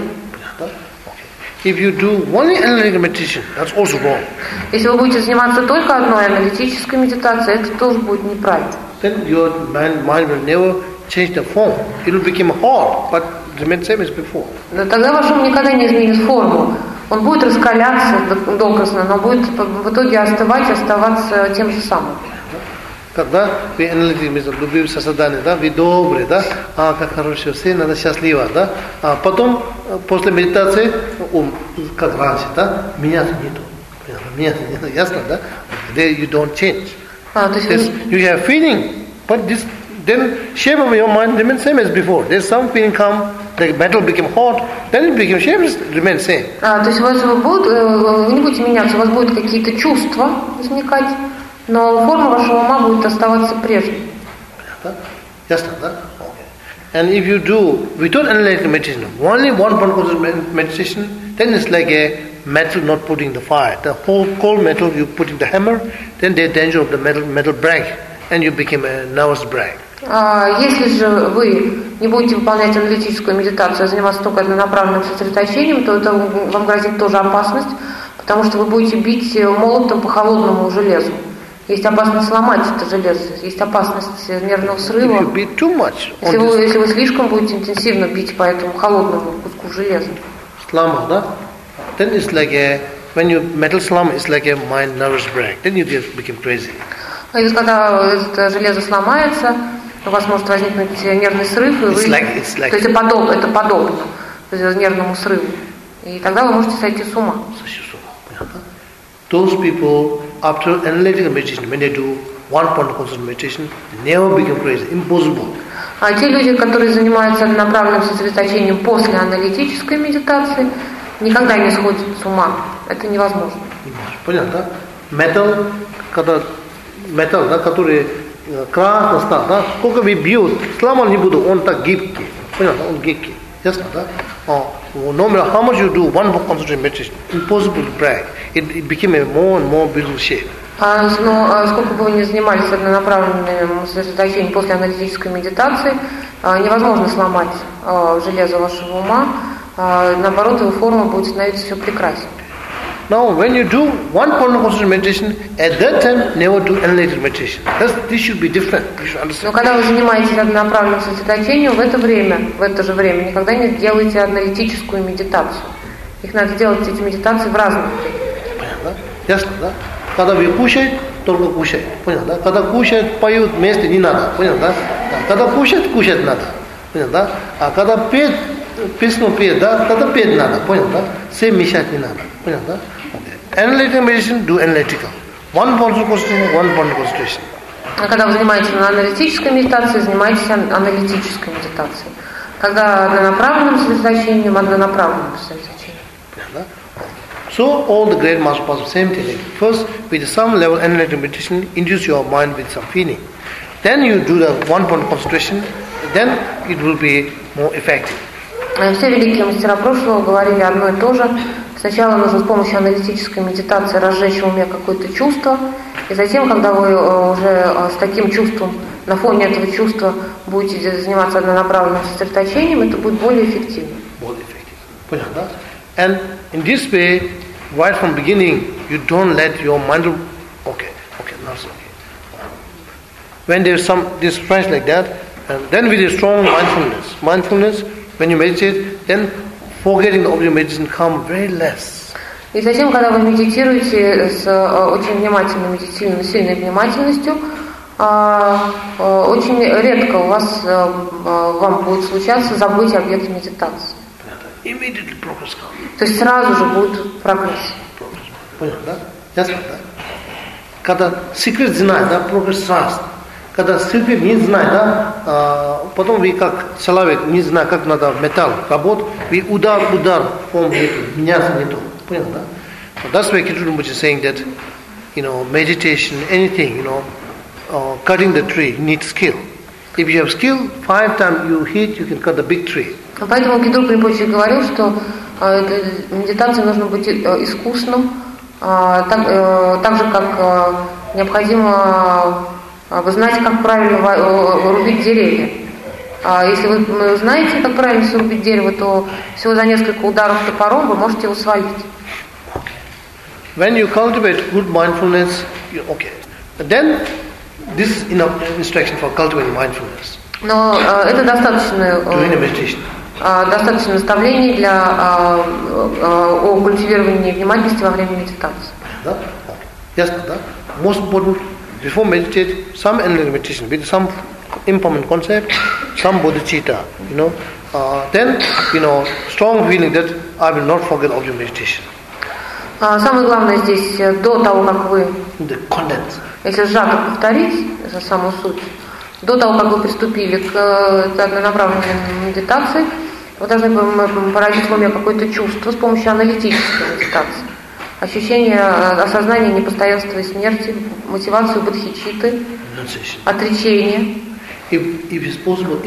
If you do only analytical meditation, that's also wrong. Если вы будете заниматься только одной аналитической медитацией, это тоже будет неправильно. Then your mind, mind will never change the form. It will become hot, but remain same as before. Но тогда ваш ум никогда не изменит форму. Он будет раскаляться докрасно, но будет в итоге остывать, оставаться тем же самым. Когда вы аналитически любите созидание, да, вы добрый, да, а как хорошо, все надо счастливо, да, а потом после медитации ум как раньше, да, меняться нету, меняться нету, ясно, да? There you don't change. А, то есть There's, you have feeling, but this then shape of your mind remains same as before. There's some feeling come, the metal became hot, then it became shape remains same. А, то есть у вас будут, вы не будете меняться, у вас будут какие-то чувства возникать, но форма вашего ума будет оставаться прежней. Ясно, да? And if you do without analytical meditation, only one point of meditation, then it's like a metal not putting the fire. The whole cold metal you put in the hammer, then there's danger of the metal metal break, and you become a nervous break. Если же вы не будете выполнять аналитическую медитацию, а заниматься только однонаправленным сосредоточением, то это вам грозит тоже опасность, потому что вы будете бить молотом по холодному железу. Есть опасность сломать это железо, есть опасность нервного срыва. Если вы, если вы слишком будете интенсивно бить по этому холодному куску железа. Slum, да? Then it's like a when you metal slum, it's like a mind nervous break. Then you get become crazy. И вот когда это железо сломается, у вас может возникнуть нервный срыв, и вы, like, like, то есть это подобно, это подобно нервному срыву, и тогда вы можете сойти с ума. Those people, after analytical meditation, when they do one point concentration meditation, never become crazy. Impossible. А те люди, которые занимаются однонаправленным сосредоточением после аналитической медитации, никогда не сходят с ума. Это невозможно. Понятно, да? Металл, когда металл, да, который красный стал, да, сколько вы бьют, сломал не буду, он так гибкий. Понятно, он гибкий. Ясно, да? No matter how much you do one more concentration meditation, impossible to break. It, it became a more and more beautiful shape. А, но а сколько бы вы ни занимались однонаправленным сосредоточением после аналитической медитации, а, невозможно сломать а, железо вашего ума. А, наоборот, его форма будет становиться все прекраснее. Now, when you do one point of concentration meditation, at that time, never do analytical meditation. That's, this should be different. You should understand. Но когда вы занимаетесь однонаправленным сосредоточением, в это время, в это же время, никогда не делайте аналитическую медитацию. Их надо делать, эти медитации, в разное время. Понятно? Ясно, да? Когда вы кушаете, только кушать. Понятно, да? Когда кушают, поют, вместе не надо. Понятно, да? Когда кушать, кушать надо. Понятно, да? А когда петь, песню петь, да? Тогда петь надо. Понятно, да? Всем мешать не надо. Понятно, да? Analytical meditation, do analytical. One point of concentration, one point of concentration. А когда вы занимаетесь аналитической медитацией, занимайтесь аналитической медитацией. Когда однонаправленным сосредоточением, однонаправленным сосредоточением. Yeah, so all the great masters pass the same technique. First, with some level analytical meditation, induce your mind with some feeling. Then you do the one point of concentration. Then it will be more effective. Все великие мастера прошлого говорили одно и то же. Сначала нужно с помощью аналитической медитации разжечь в уме какое-то чувство, и затем, когда вы уже с таким чувством, на фоне этого чувства будете заниматься однонаправленным сосредоточением, это будет более эффективно. Более эффективно. Понятно? And in this way, right from beginning, you don't let your mind. Okay, okay, now it's okay. When there's some this friends like that, and then with a strong mindfulness, mindfulness, when you meditate, then forgetting the object meditation come very less. И затем, когда вы медитируете с очень внимательной, медитативной, сильной внимательностью, очень редко у вас вам будет случаться забыть объект медитации. Immediately progress comes. То есть сразу же будет прогресс. Понятно, да? Ясно, да? Когда секрет знает, да, прогресс сразу. Когда секрет не знает, да, а, потом вы как человек не знает, как надо металл работать, вы удар, удар, форм нету, меняться нету. Понятно, да? So that's why Kirtan Rinpoche is saying that, you know, meditation, anything, you know, uh, cutting the tree needs skill. If you have skill, five times you hit, you can cut the big tree. Поэтому Кидруп Ринпоче говорил, что э, медитации нужно быть э, искусным, э, так, э, так же, как э, необходимо э, знать, как правильно э, рубить деревья. А если вы знаете, как правильно срубить дерево, то всего за несколько ударов топором вы можете его свалить. When you cultivate good mindfulness, you, okay. Then this is enough instruction for cultivating mindfulness. Но э, это достаточно. Э, Doing a meditation. Достаточно наставлений для а, а, о культивировании внимательности во время медитации. Да? Ясно, да? Most important, before meditate, some analytic meditation with some impermanent concept, some bodhicitta, you know. Uh, then, you know, strong feeling that I will not forget of your meditation. А, самое главное здесь, до того, как вы, The content. Если сжато повторить саму суть, до того, как вы приступили к, к однонаправленной медитации, вы должны породить в уме какое-то чувство с помощью аналитической медитации. Ощущение осознания непостоянства и смерти, мотивацию бодхичитты, отречение. If, if it's possible,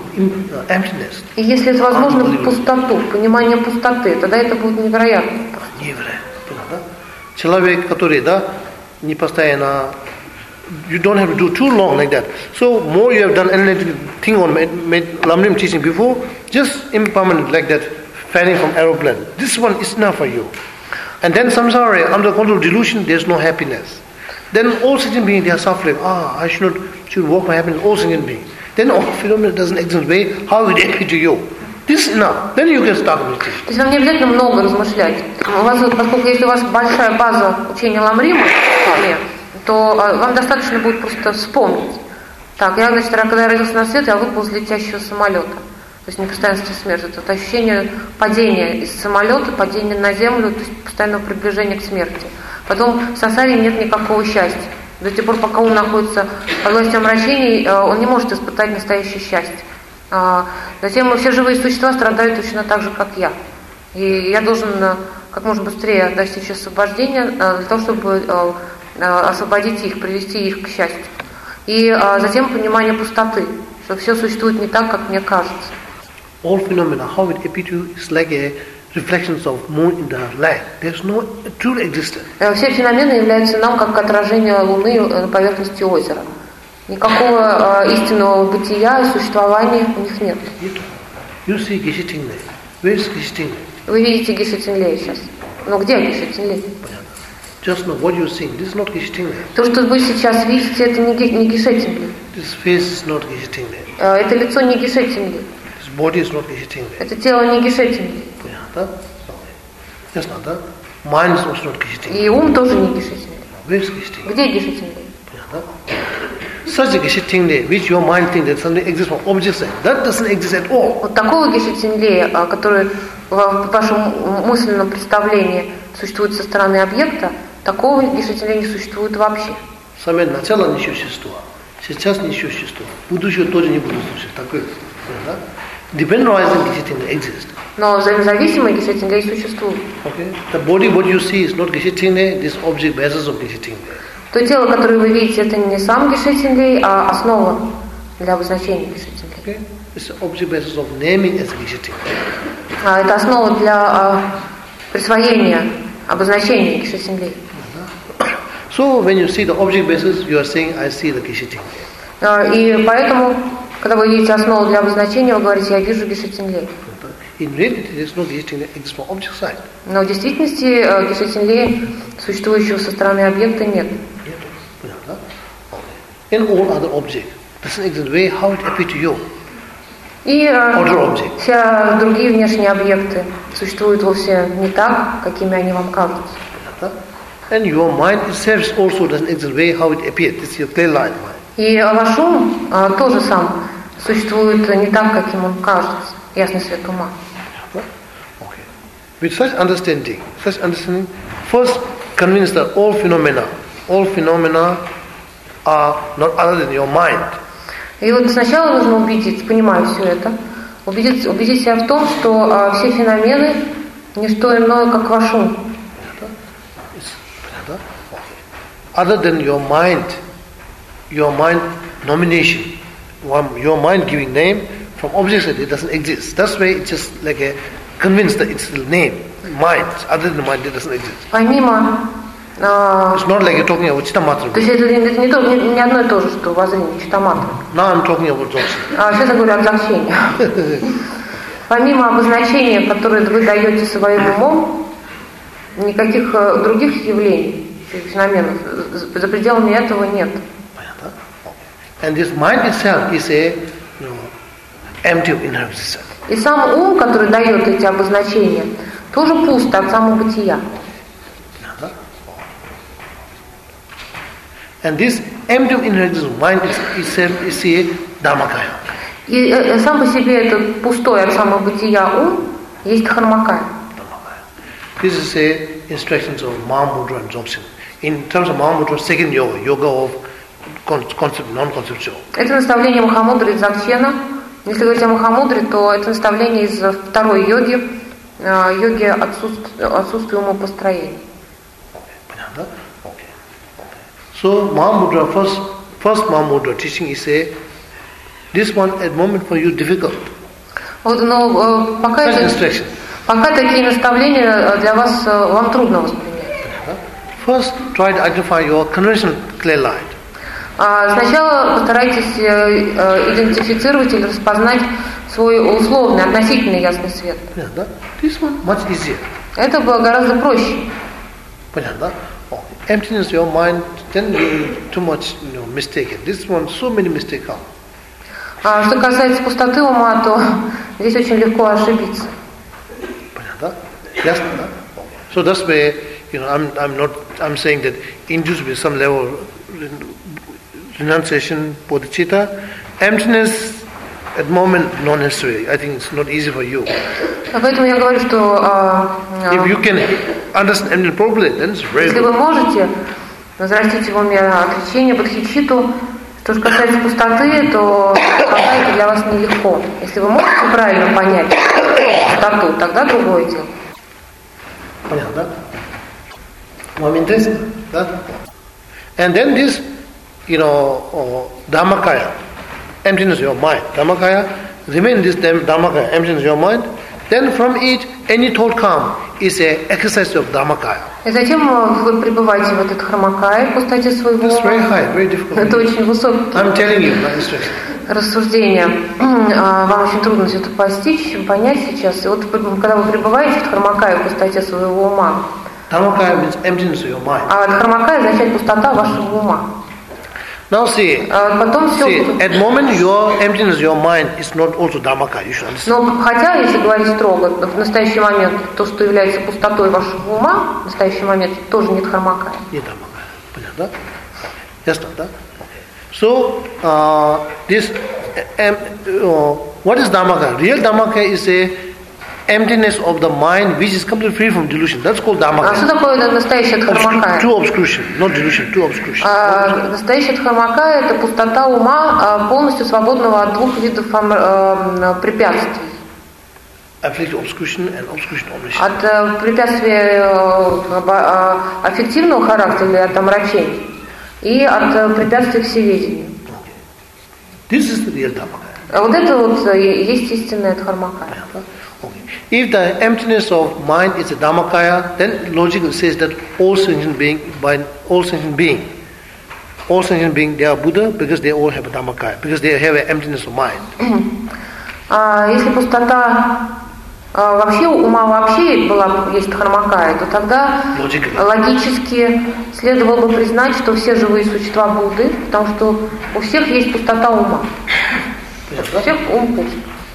emptiness. И если это возможно, пустоту, понимание пустоты, тогда это будет невероятно. Еврей. Понятно? Человек, который, да, не постоянно, you don't have to do too long like that. So more you have done anything on Lamrim teaching before, just impermanent like that, fanning from aeroplane. This one is enough for you. And then samsara, under control of delusion, there's no happiness. Then all sentient beings, they are suffering. Ah, I should not, should work my happiness, all sentient beings. Then all phenomena doesn't exist way, how will it appear to you? This is enough. Then you can start meditation. То есть вам не обязательно много размышлять. У вас, поскольку если у вас большая база учения Ламрима, то вам достаточно будет просто вспомнить. Так, я, значит, когда я родился на свет, я выпал из летящего самолета. То есть непостоянство смерти. Это вот ощущение падения из самолета, падения на землю, то есть постоянного приближения к смерти. Потом в сансаре нет никакого счастья. До тех пор, пока ум находится под властью омрачений, он не может испытать настоящее счастье. Затем все живые существа страдают точно так же, как я. И я должен как можно быстрее достичь освобождения для того, чтобы освободить их, привести их к счастью. И затем понимание пустоты, что все существует не так, как мне кажется. All phenomena, how it appears to you, is like a reflections of moon in the light. There's no true existence. Все феномены являются нам как отражение Луны на поверхности озера. Никакого э, истинного бытия и существования у них нет. You see Geshe Tingme. Where is Geshe Tingme? Вы видите Geshe Tingme сейчас. Но где Geshe Tingme? Just know what you're seeing. This is not Geshe Tingme. То, что вы сейчас видите, это не, не Geshe Tingme. This face is not Geshe Tingme. Э, это лицо не Geshe Tingme. This body is not Geshe Tingme. Это тело не Geshe Tingme. Yes, not mind is also not Geshe Tingme. И ум тоже не Geshe Tingme. Where is Geshe Tingme? Где Geshe Tingme? Such a Geshe Tingme, which your mind thinks that something exists from objects, that doesn't exist at all. Вот такого Geshe Tingme, который в вашем мысленном представлении существует со стороны объекта, такого Geshe Tingme не существует вообще. Самое начало не существует, сейчас не существует, будущее тоже не будет существовать. Такое, да? Dependent Geshe Tingme exists. Но взаимозависимый Geshe Tingme существует. Okay. The body, what you see, is not Geshe Tingme. This object basis of Geshe Tingme. То тело, которое вы видите, это не сам Geshe Tingme, а основа для обозначения Geshe Tingme. Okay. It's the object basis of naming as Geshe Tingme. А это основа для а, присвоения обозначения Geshe Tingme. So when you see the object basis, you are saying, I see the Geshe Tingme. А, и поэтому, когда вы видите основу для обозначения, вы говорите, я вижу Geshe Tingme. In reality, there is no Geshe Tingme exists from object side. Но в действительности Geshe Tingme, существующего со стороны объекта, нет. In all other objects, doesn't exist way how it appears to you. И все другие внешние объекты существуют вовсе не так, какими они вам кажутся. And your mind itself also doesn't exist way how it appears. This is your clear line mind. И ваш ум а, тоже сам существует не так, каким он кажется. Ясный свет ума. Okay. With such understanding, such understanding, first convince that all phenomena, all phenomena are not other than your mind. И вот сначала нужно убедиться, понимая все это, убедить, убедить себя в том, что а, все феномены не что иное, как ваш ум. Other than your mind, your mind nomination, your mind giving name from objects that it doesn't exist. That's why it's just like a convinced that it's the name, mind. Other than mind, it doesn't exist. Помимо Uh, it's not like you're talking about Chittamatra. То есть это, это не, то, не, не одно и то же, что воззрение Читтаматра. Now I'm talking about Dzogchen. А сейчас я говорю о Дзогчене. Помимо обозначения, которое вы даете своим умом, никаких других явлений, феноменов, за пределами этого нет. And this mind itself is a you know, empty of inherence. И сам ум, который дает эти обозначения, тоже пуст от самого бытия. And this empty of inherence mind itself is a dharmakaya. И э, сам по себе этот пустой от самого бытия ум есть дхармакая. This is a instructions of Mahamudra and Dzogchen. In terms of Mahamudra, second yoga, yoga of concept, non-conceptual. Это наставление Махамудры и Дзогчена. Если говорить о Махамудре, то это наставление из второй йоги, йоги отсутствия, отсутствия умопостроения. Понятно? So Mahamudra, first, first Mahamudra teaching is a, this one at moment for you difficult. Вот, но пока это, Пока такие наставления для вас вам трудно воспринять. First, try to identify your conventional clear light. Сначала постарайтесь идентифицировать или распознать свой условный, относительно ясный свет. Понятно? This one much easier. Это было гораздо проще. Понятно? Oh, emptiness your mind, then you too much you know, mistaken. This one so many mistakes come. А что касается пустоты ума, то здесь очень легко ошибиться. Понятно? Ясно, да? So that's why you know I'm I'm not I'm saying that induced with some level of renunciation, bodhicitta, emptiness at the moment not necessary. I think it's not easy for you. Поэтому я говорю, что if you can understand emptiness properly, then it's very если вы можете возрастить в уме отречение, бодхичитту, что же касается пустоты, то пока это для вас нелегко. Если вы можете правильно понять пустоту, тогда другое дело. Понятно? Вам интересно, да? And then this, you know, uh, Dhammakaya, emptiness of your mind. Dhammakaya, remain this Dhammakaya, emptiness of your mind. Then from it, any thought come is a exercise of Dhammakaya. И затем вы пребываете в этот Дхармакае, в пустоте своего ума. It's very high, very difficult. Это очень высокое I'm telling you, my instruction. Рассуждение. Вам очень трудно все это постичь, понять сейчас. И вот когда вы пребываете в Дхармакае, в пустоте своего ума, Dhammakaya means emptiness of your mind. А Дхармакая означает пустота вашего ума. Now see, а потом все... see, at the moment your emptiness of your mind is not also Dhammakaya, you should understand. Но хотя, если говорить строго, в настоящий момент то, что является пустотой вашего ума, в настоящий момент тоже не Дхармакая. Не Dhammakaya. Понятно? Ясно, да? So, uh, this, um, uh, what is Dhammakaya? Real Dhammakaya is a emptiness of the mind which is completely free from delusion. That's called Dhammakaya. А что такое настоящая Дхармакая? True obscuration, not delusion, true obscuration. А, настоящая Дхармакая – это пустота ума, полностью свободного от двух видов а, препятствий. Afflictive obscuration and obscuration omniscience. От а, препятствия а, аффективного характера или от омрачений и от а, препятствий всеведения. This is the real Dhammakaya. А вот это вот и есть истинная Дхармакая. Okay. If the emptiness of mind is a Dhammakaya, then logic says that all sentient being, by all sentient being, all sentient being, they are Buddha because they all have a Dhammakaya, because they have an emptiness of mind. А если пустота а, вообще ума вообще была есть Дхармакая, то тогда логически следовало бы признать, что все живые существа Будды, потому что у всех есть пустота ума. У всех ум пуст.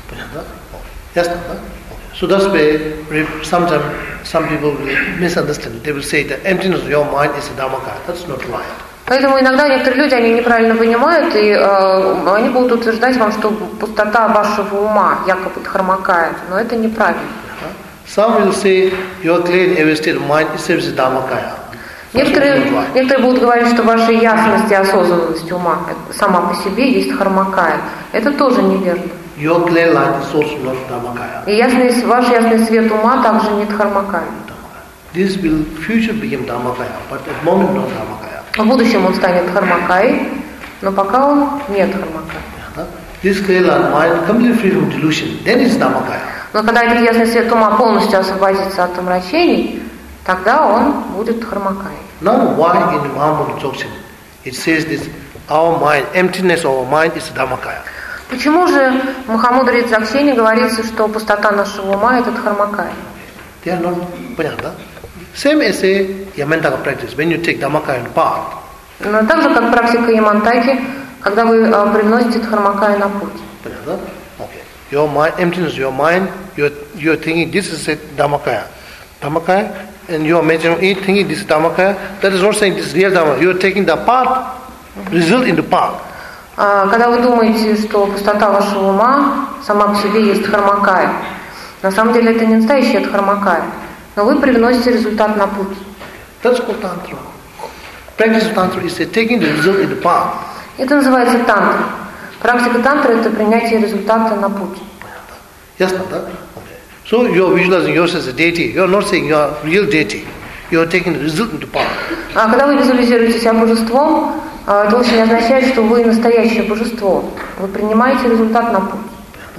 Ясно, да? So that's why sometimes some people will misunderstand. They will say the emptiness of your mind is a Dhammakaya. That's not right. Поэтому иногда некоторые люди, они неправильно понимают, и э, они будут утверждать вам, что пустота вашего ума якобы Дхармакая, но это неправильно. Some will say your clear and state of mind itself is Dhammakaya. Некоторые, некоторые будут говорить, что ваша ясность и осознанность ума сама по себе есть Дхармакая. Это тоже неверно. Your clear light is also not Dhammakaya. И ясный, ваш ясный свет ума также не Дхармакая. This will future become Dhammakaya, but at the moment not Dhammakaya. В будущем он станет Дхармакай, но пока он не Дхармакай. This clear light mind completely free from delusion, then it's Dhammakaya. Но когда этот ясный свет ума полностью освободится от омрачений, тогда он будет Дхармакай. Now why in Mahamudra Dzogchen it says this, our mind, emptiness of our mind is Dhammakaya? Почему же в Махамудре Дзогчене говорится, что пустота нашего ума это Дхармакая? They are not, понятно? Same as a Yamantaka practice, when you take Dhammakaya in path. Но так же, как практика Ямантаки, когда вы а, привносите Дхармакая на путь. Понятно? Okay. Your mind, emptiness of your mind, you're, you're thinking this is a Dhammakaya. Dhammakaya, and you are measuring it, thinking this is Dhammakaya. That is not saying this is real Dhammakaya. You are taking the path, result in the path. А, когда вы думаете, что пустота вашего ума сама по себе есть Дхармакая, на самом деле это не настоящая Дхармакая, но вы привносите результат на путь. That's called Tantra. Practice of Tantra is taking the result in the path. Это называется тантра. Практика тантры – это принятие результата на путь. Ясно, да? Okay. So you are visualizing yourself as a deity. You are not saying you are real deity. You are taking the result into path. А когда вы визуализируете себя божеством, это очень означает, что вы настоящее божество. Вы принимаете результат на путь.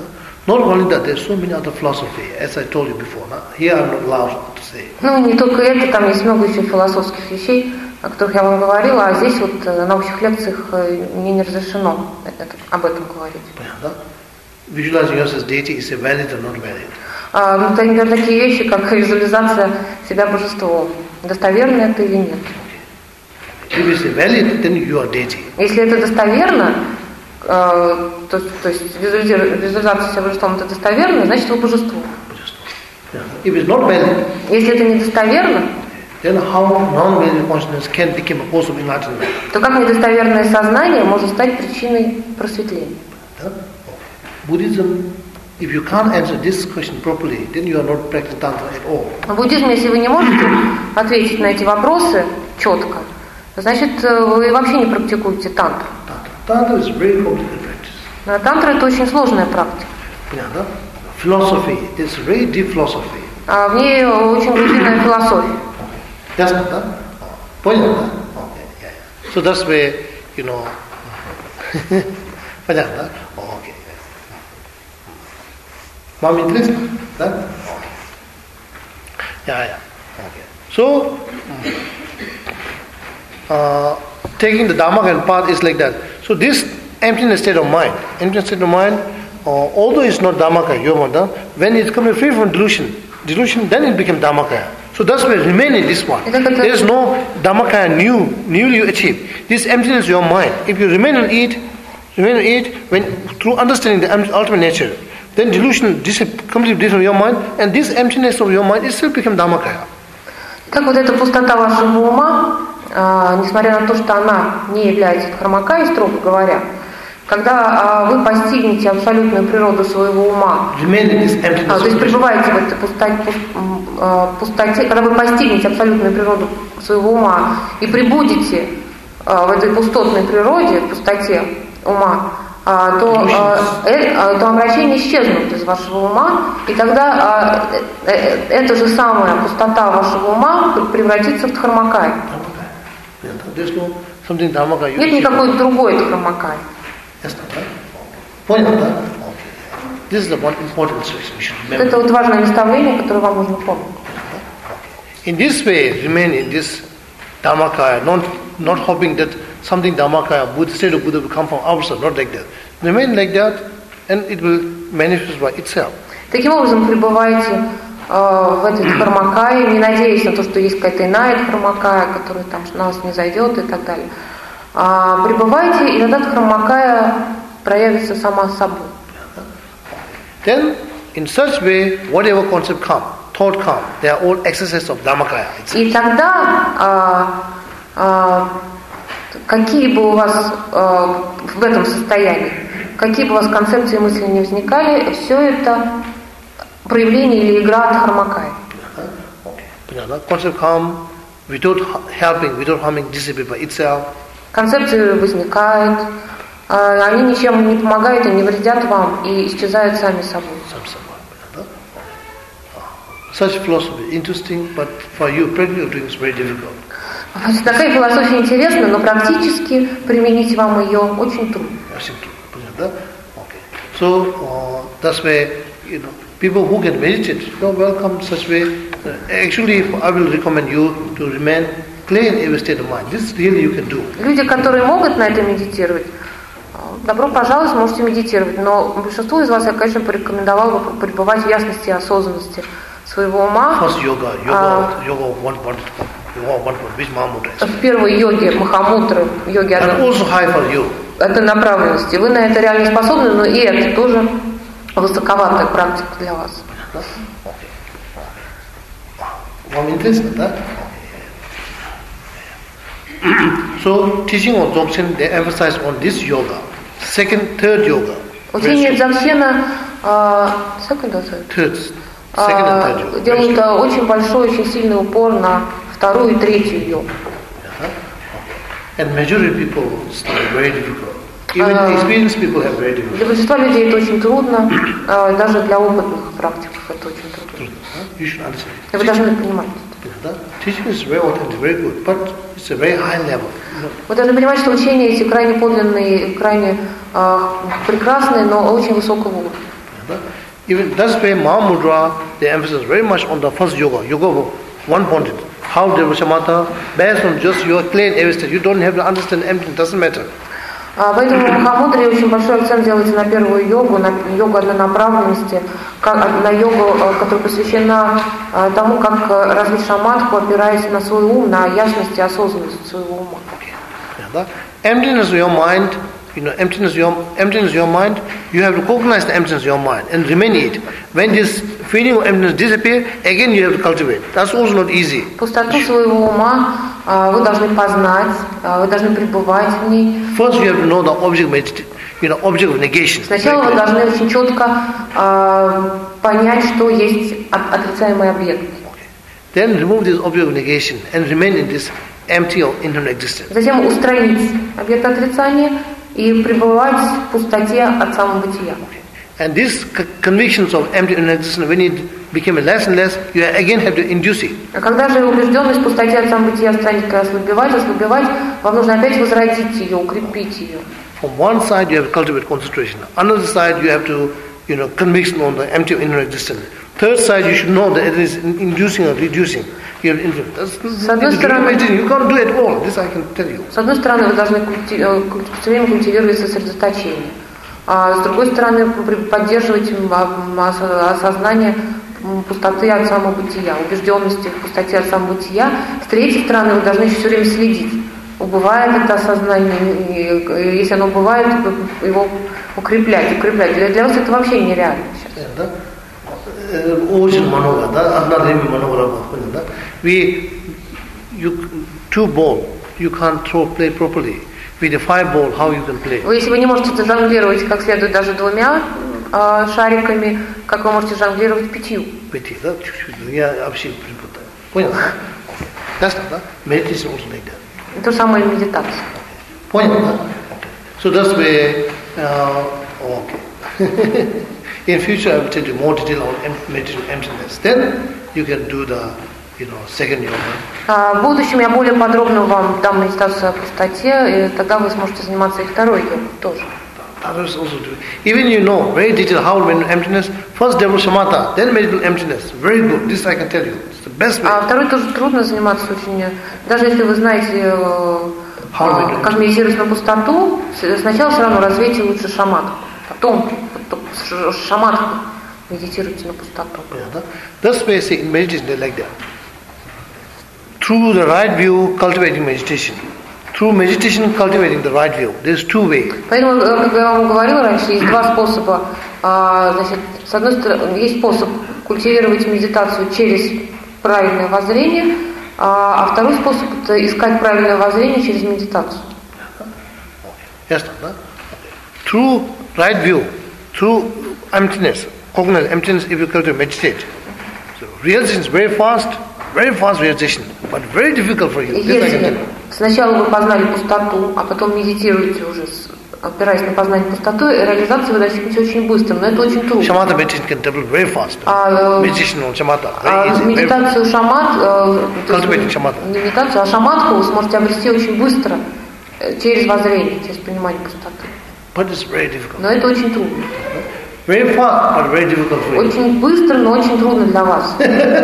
Not only that, there's so many other philosophy, as I told you before. Nah? Here I'm not allowed to say. Ну, не только это, там есть много еще философских вещей, о которых я вам говорила, а здесь вот на общих лекциях мне не разрешено это, об этом говорить. Понятно? Visualizing yourself as deity is a valid or not valid? А, ну, например, такие вещи, как визуализация себя божеством. Достоверно это или нет? If it's valid, then you are deity. Если это достоверно, э, то, то есть визуализация себя божеством это достоверно, значит вы божество. If it's not valid, если это недостоверно, then how non-valid consciousness can become a cause of enlightenment? То как недостоверное сознание может стать причиной просветления? Buddhism, if you can't answer this question properly, then you are not practicing tantra at all. В буддизме, если вы не можете ответить на эти вопросы четко, значит вы вообще не практикуете тантру. Tantra is very complicated practice. Тантра это очень сложная практика. Понятно? Philosophy, it's very deep philosophy. А в ней очень глубинная философия. Ясно, да? Понял, да? Okay, yeah, yeah. So that's where, you know, понятно, да? Okay. Вам интересно, да? Yeah, yeah. Okay. So, uh, taking the Dhamma and path is like that. So this emptiness state of mind, emptiness state of mind, uh, although it's not Dhammakaya, Yomada, when it comes free from delusion, delusion, then it becomes Dhammakaya. So that's why remain in this one. There is no Dhammakaya new, newly you achieve. This emptiness of your mind, if you remain in it, remain in it, when through understanding the ultimate nature, then delusion disappears completely from your mind, and this emptiness of your mind itself becomes Dhammakaya. Так вот эта пустота вашего ума, э, несмотря на то, что она не является дхармакай, строго говоря, когда э, вы постигнете абсолютную природу своего ума, а, то есть пребываете в этой пустоте, пустоте, когда вы постигнете абсолютную природу своего ума и пребудете э, в этой пустотной природе, в пустоте ума, э, то, э, то омрачения исчезнут из вашего ума, и тогда э, э, эта же самая пустота вашего ума превратится в дхармакай. Нет никакой другой дхармакай. Понял, да? This is the one important instruction we should remember. Это вот важное наставление, которое вам нужно помнить. In this way, remain in this Dhammakaya, not not hoping that something Dhammakaya, Buddha, state of Buddha will come from outside, not like that. Remain like that, and it will manifest by itself. Таким образом, пребывайте э, в этой дхармакае, не надеясь на то, что есть какая-то иная дхармакая, которая там на вас не зайдет и так далее. А, пребывайте, и тогда дхармакая проявится сама собой. Then, in such way, whatever concept come, thought come, they are all exercises of Dhammakaya. И тогда, а, а, какие бы у вас а, в этом состоянии, какие бы у вас концепции и мысли не возникали, все это проявление или игра дхармакая. Concept come without helping, without harming, disappear by itself. Концепции возникают, они ничем не помогают и не вредят вам, и исчезают сами собой. Such philosophy interesting, but for you practically doing is very difficult. Такая философия интересна, но практически применить вам ее очень трудно. Okay. So uh, that's why, you know, people who can meditate, you are welcome such way. Uh, actually, I will recommend you to remain clear in every state of mind. This really you can do. Люди, которые могут на это медитировать, добро пожаловать, можете медитировать. Но большинству из вас я, конечно, порекомендовала бы пребывать в ясности и осознанности своего ума. First yoga, yoga, а, yoga one point, yoga one point, which Mahamudra. В первой йоге Махамудры, йоге also high for you. Это направленности. Вы на это реально способны, но и это тоже высоковатая практика для вас. Вам интересно, да? So, teaching on Dzogchen, they emphasize on this yoga. Second, third yoga. Учение Дзогчена, second or third? Third. Second and third yoga. Делают очень большой, очень сильный упор на вторую и третью йогу. And majority people find very difficult. Even experienced people have very difficult. Для большинства людей это очень трудно, даже для опытных практиков это очень трудно. You should understand. Вы должны понимать. Teaching is very authentic, very good, but it's a very high level. Вы должны понимать, что учения эти крайне подлинные, крайне э, прекрасные, но очень высокого уровня. Even that's why Mahamudra, they emphasize very much on the first yoga, yoga one pointed. How Devra Shamatha, based on just your plain evidence, you don't have to understand emptiness, doesn't matter. Поэтому в Махамудре очень большой акцент делается на первую йогу, на йогу однонаправленности, на йогу, которая посвящена тому, как развить шаматху, опираясь на свой ум, на ясность и осознанность своего ума. Okay. Emptiness of your mind, you know, emptiness of your, emptiness of your mind, you have to recognize the emptiness of your mind and remain it. When this feeling of emptiness disappears, again you have to cultivate. That's also not easy. Пустоту своего ума вы должны познать, вы должны пребывать в ней. First you have to know the object, you know, object of negation. Сначала вы должны очень четко uh, понять, что есть отрицаемый объект. Okay. Then remove this object of negation and remain in this empty or internal existence. Затем устранить объект отрицания и пребывать в пустоте от самобытия. And these convictions of empty existence, when it became less and less, you again have to induce it. А когда же убежденность в пустоте от самобытия станет ослабевать, ослабевать, вам нужно опять возродить ее, укрепить ее. From one side you have to cultivate concentration. Another side you have to, you know, conviction on the empty inner existence. Third side you should know that it is inducing or reducing. You have influence. С одной стороны, you can't do it all. This I can tell you. С одной стороны, вы должны все время культивировать сосредоточение. А с другой стороны, поддерживать осознание пустоты от самобытия, убежденности в пустоте от самобытия. С третьей стороны, вы должны еще все время следить. Убывает это осознание, и если оно убывает, его укреплять, укреплять. Для, для вас это вообще нереально сейчас. Ocean manora, another manora. We, you, two ball, you can't throw play properly. With the five ball, how you can play? Вы, если вы не можете жонглировать как следует даже двумя э, шариками, как вы можете жонглировать пятью? Пяти, да? Я вообще перепутаю. Понял? That's not, да? Meditation also like that. То же самое медитация. Понял, да? So that's where, uh, okay. In future, I will tell you more detail on meditation emptiness. Then you can do the, you know, second yoga. В будущем я более подробно вам дам медитацию о пустоте, и тогда вы сможете заниматься и второй йогой тоже. Others also do. Even you know very detailed how when emptiness. First develop shamatha, then meditate emptiness. Very good. This I can tell you. It's the best way. А второй тоже трудно заниматься очень. Даже если вы знаете, как медитировать на пустоту, сначала все равно развейте лучше шаматху, потом шаматху медитируйте на пустоту. That's why I say in meditation they like that. Through the right view, cultivating meditation. Through meditation, cultivating the right view. There's two ways. Поэтому, как я вам говорила раньше, есть два способа. Значит, с одной стороны, есть способ культивировать медитацию через правильное воззрение, а второй способ – это искать правильное воззрение через медитацию. Yes, no? Through right view, through emptiness, cognitive emptiness, if you cultivate meditate. So realization is very fast. Very fast realization, but very difficult for you. Если сначала вы познали пустоту, а потом медитируете уже, опираясь на познание пустоты, реализацию вы достигнете очень быстро, но это очень трудно. Shamatha meditation can develop very fast. А, meditation on shamatha, very а easy. Медитацию шамат, Cultivating shamatha. Не медитацию, а шаматху вы сможете обрести очень быстро через воззрение, через понимание пустоты. But it's very difficult. Но это очень трудно. Very fast, but very difficult for you. Очень быстро, но очень трудно для вас.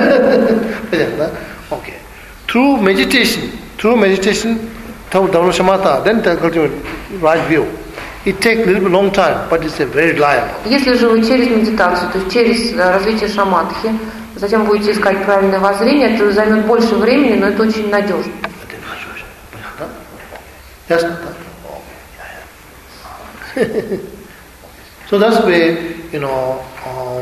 Okay. Through meditation, through meditation, through Dharma Shamatha, then the cultivate right view. It takes a little bit long time, but it's a very reliable. Если же вы через медитацию, то есть через развитие шаматхи, затем будете искать правильное воззрение, это займет больше времени, но это очень надежно. Yes, so that's where, you know, uh,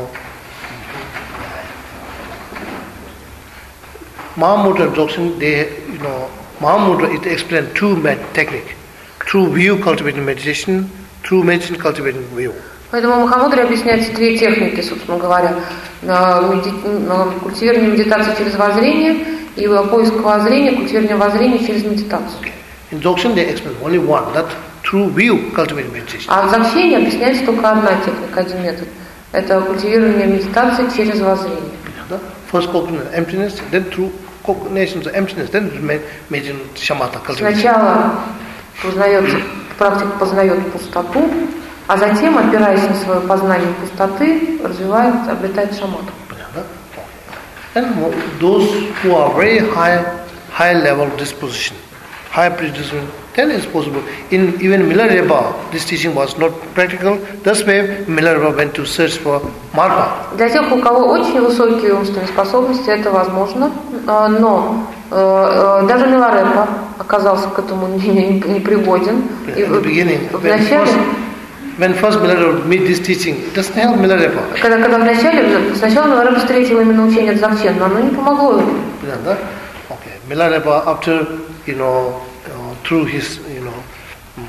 Mahamudra and Dzogchen, they, you know, Mahamudra it explained two technique, through view cultivating meditation, through meditation cultivating view. Поэтому в Махамудре объясняются две техники, собственно говоря, культивирование медитации через воззрение и поиск воззрения, культивирование воззрения через медитацию. In Dzogchen they explain only one, that through view cultivating meditation. А в Дзогчене объясняется только одна техника, один метод. Это культивирование медитации через воззрение. First cognition emptiness, then through cognition of emptiness, then meditation shamatha cultivation. Сначала познается, практика познает пустоту, А затем, опираясь на свое познание пустоты, развивает, обретает шаматху. And those who are very high, high level disposition, high predisposition, then it's possible. In even Milarepa, this teaching was not practical. That's why Milarepa went to search for marga. Для тех, у кого очень высокие умственные способности, это возможно, но даже Миларепа оказался к этому непригоден. И в начале, when first Milarepa made this teaching, it doesn't help Milarepa. Когда, когда вначале, сначала Миларепа встретил именно учение Дзогchen, но оно не помогло ему. Yeah, okay. Milarepa, after, you know, uh, through his, you know, um,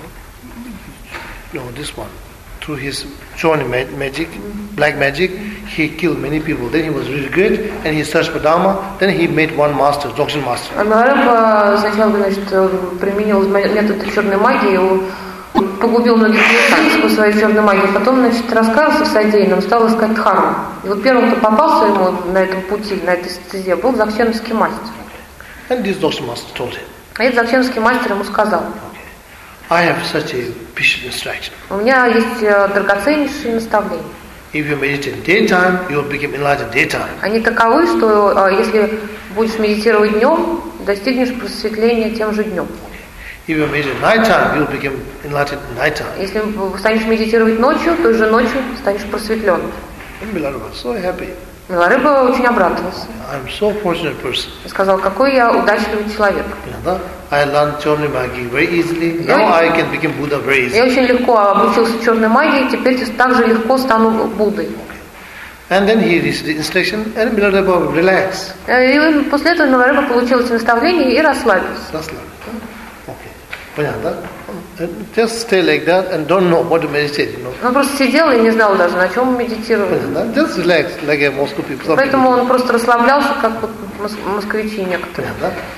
no, this one, through his Choni magic, black magic, he killed many people. Then he was really great, and he searched for Dharma. Then he made one master, Dzogchen master. А Миларепа сначала, значит, применил метод черной магии, погубил многих людей по своей черной магии, потом, значит, раскаялся в содеянном, стал искать дхарму. И вот первым, кто попался ему на этом пути, на этой стезе, был дзогченовский мастер. And this Dzogchen master told him. И этот дзогченовский мастер ему сказал: I have such a precious instruction. У меня есть драгоценнейшие наставления. If you meditate in daytime, you will become enlightened daytime. Они таковы, что если будешь медитировать днем, достигнешь просветления тем же днем. If you meditate in nighttime, you will become enlightened nighttime. Если станешь медитировать ночью, той же ночью станешь просветленным. Milarepa was so happy. Миларепа очень обрадовался. I'm so fortunate person. И сказал: какой я удачливый человек. I learned Choni Magi very easily. Now I can become Buddha very easily. Я очень легко обучился черной магии, теперь так же легко стану Буддой. And then he received the instruction, and Milarepa relaxed. И после этого Миларепа получил эти наставления и расслабился. Понятно? Just stay like that and don't know what to meditate, you know. Он просто сидел и не знал даже, на чем медитировать. Just relax, like a Moscow people. Поэтому он просто расслаблялся, как вот москвичи некоторые.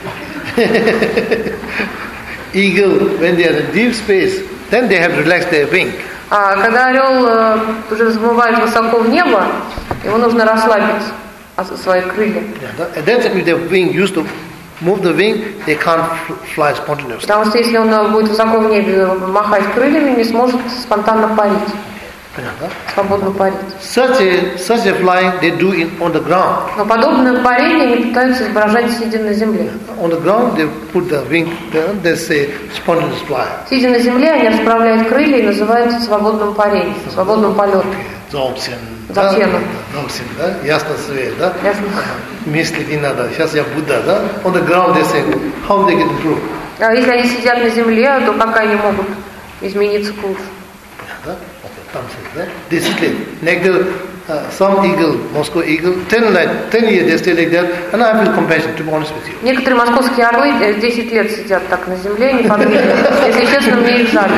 Eagle, when they are in deep space, then they have to relax their wing. А когда орел уже взмывает высоко в небо, ему нужно расслабить свои крылья. And then if the wing used to move the wing, they can't fly spontaneously. Потому что если он будет высоко в небе махать крыльями, не сможет спонтанно парить. Понятно? Свободно парить. Such a such a flying they do in on the ground. Но подобное парение они пытаются изображать, сидя на земле. On the ground they put the wing there, they say spontaneous fly. Сидя на земле, они расправляют крылья и называют это свободным парением, свободным полетом. Dzogchen. Дзогченом. Dzogchen, да? Ясно свет, да? Ясно. Мыслить не надо. Сейчас я Будда, да? On the ground they say, how they can improve? А если они сидят на земле, то как они могут измениться к лучшему? Да? Там сидят, да? Discipline. Like the uh, some eagle, Moscow eagle, ten like ten years they stay like that, and I feel compassion, to be honest with you. Некоторые московские орлы десять лет сидят так на земле, неподвижно. Если честно, мне их жаль.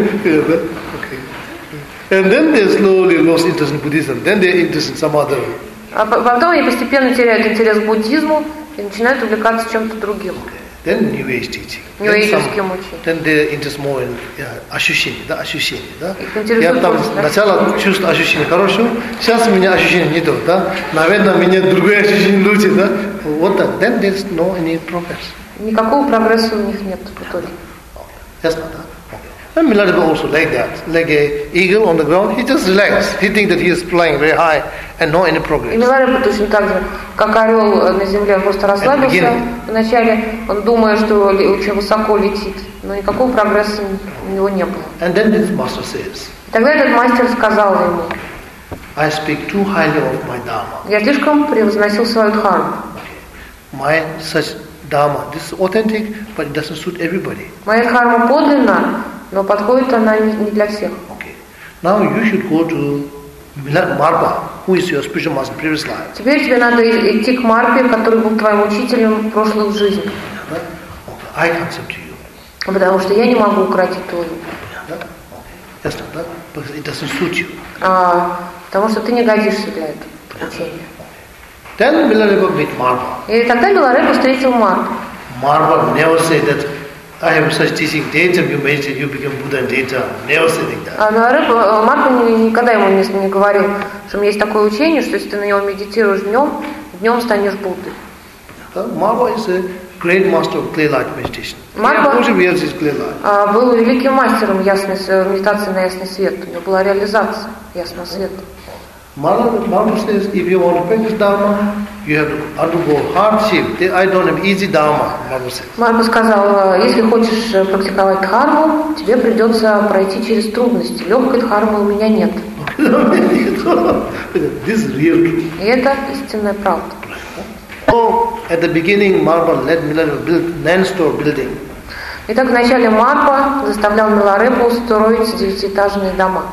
And then they slowly lost interest in Buddhism. Then they interest in some other. А потом они постепенно теряют интерес к буддизму и начинают увлекаться чем-то другим. Then New Age teaching. New Age-ским учением. Then they interest more in ощущение, да, ощущение, да. Я там сначала чувствую ощущение хорошее, сейчас у меня ощущение нету, да. Наверное, у меня другое ощущение лучше, да. Вот так. Then there's no any progress. Никакого прогресса у них нет в итоге. Ясно, да. And Milarepa also like that, like a eagle on the ground. He just relaxed. He thinks that he is flying very high and no any progress. И Миларепа точно так же, как орел на земле, он просто расслабился. Вначале он думает, что очень высоко летит, но никакого прогресса у него не было. And then this master says. Тогда этот мастер сказал ему: I speak too highly of my dharma. Я слишком превозносил свою дхарму. My such dharma, this is authentic, but it doesn't suit everybody. Моя дхарма подлинна, но подходит она не для всех. Okay. Now you should go to Marpa, who is your spiritual master in previous life. Теперь тебе надо идти к Марпе, который был твоим учителем в прошлой жизни. Okay. I can't accept you. Потому что я не могу укротить твою. Yes, no, because it doesn't suit you. А, потому что ты не годишься для этого учения. Then Milarepa met Marpa. И тогда Миларепа встретил Марпу. Marpa never said that I have such teaching. Daytime you meditate, you become Buddha in daytime. Never said like that. А Миларепа, Марпа никогда ему не, не говорил, что у меня есть такое учение, что если ты на него медитируешь днем, днем станешь Буддой. Marpa is a great master of clear light meditation. Марпа is clear light. был великим мастером ясной, медитации на ясный свет. У него была реализация ясного света. Marpa says, if you want to practice Dharma, you have to undergo hardship. I don't have easy Dharma, Marpa says. Марпа сказал, если хочешь практиковать дхарму, тебе придется пройти через трудности. Легкой дхармы у меня нет. This is real truth. И это истинная правда. So, at the beginning, Marpa led Milarepa build nine-store building. Итак, в начале Марпа заставлял Миларепу строить девятиэтажные дома.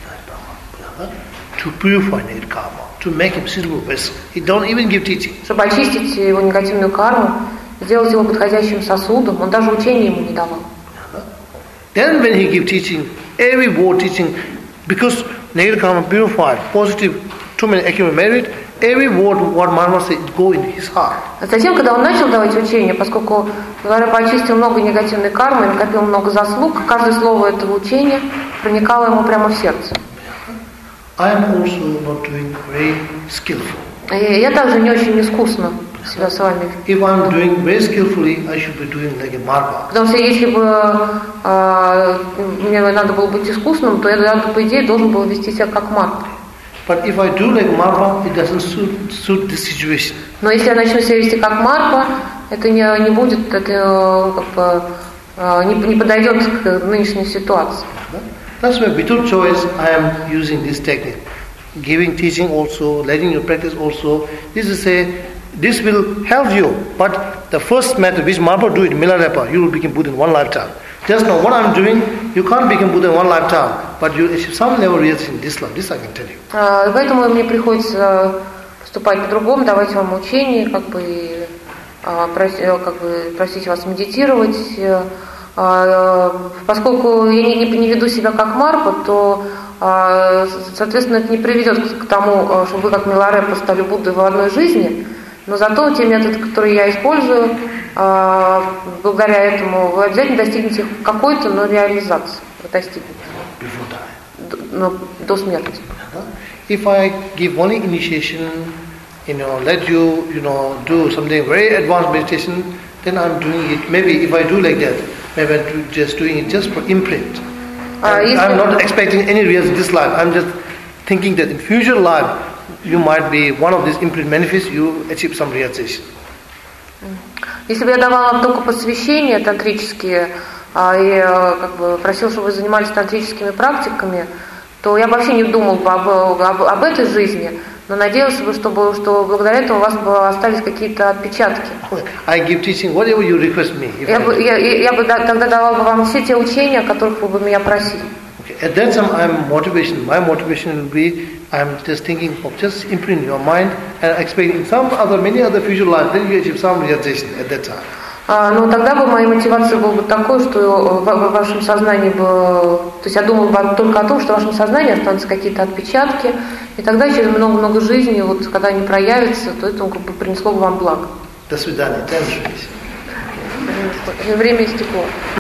To purify negative karma, to make him suitable vessel. He don't even give teaching. Чтобы очистить его негативную карму, сделать его подходящим сосудом, он даже учения ему не давал. Then when he give teaching, every word teaching, because negative karma purified, positive, too many accumulated merit, every word what Marpa said go in his heart. А затем, когда он начал давать учения, поскольку Миларепа очистил много негативной кармы и накопил много заслуг, каждое слово этого учения проникало ему прямо в сердце. I am also not doing very skillful. И я также не очень искусно себя с вами. If I am doing very skillfully, I should be doing like a Marpa. Потому что если бы э, мне надо было быть искусным, то я, по идее, должен был вести себя как Марпа. But if I do like Marpa, it doesn't suit, suit this situation. Но если я начну себя вести как Марпа, это не, не будет, это как бы не, не подойдет к нынешней ситуации. That's why without choice I am using this technique. Giving teaching also, letting you practice also. This is say, this will help you. But the first method which Marpa do in Milarepa, you will become Buddha in one lifetime. Just know what I'm doing, you can't become Buddha in one lifetime. But you achieve some level realization in this life. This I can tell you. Uh, поэтому мне приходится поступать по-другому, давать вам учение, как бы, uh, просить, как бы просить вас медитировать. Поскольку я не, не, не веду себя как Марпа, то, соответственно, это не приведет к тому, чтобы вы как Миларепа стали Буддой в одной жизни, но зато те методы, которые я использую, благодаря этому вы обязательно достигнете какой-то, но реализации. Вы достигнете. Но до смерти. If I give only initiation, you know, let you, you know, do something very advanced meditation, then I'm doing it. Maybe if I do like that, maybe I'm just doing it just for imprint. Uh, I'm not expecting any results in this life. I'm just thinking that in future life, you might be one of these imprint manifests, you achieve some realization. Если бы я давала вам только посвящения тантрические и как бы просил, чтобы вы занимались тантрическими практиками, то я вообще не думал бы об, об, об этой жизни, но надеялся бы, чтобы, что благодаря этому у вас бы остались какие-то отпечатки. I give teaching whatever you request me. Я бы, я, я бы тогда давал бы вам все те учения, о которых вы бы меня просили. Okay. At that time, I'm motivation. My motivation will be I'm just thinking of just imprinting your mind and expecting some other, many other future life. Then you achieve some realization at that time. Но тогда бы моей мотивацией была бы такой, что в вашем сознании бы, то есть я думала бы только о том, что в вашем сознании останутся какие-то отпечатки, и тогда через много-много жизней, вот когда они проявятся, то это как бы принесло бы вам благо. До свидания. Время истекло.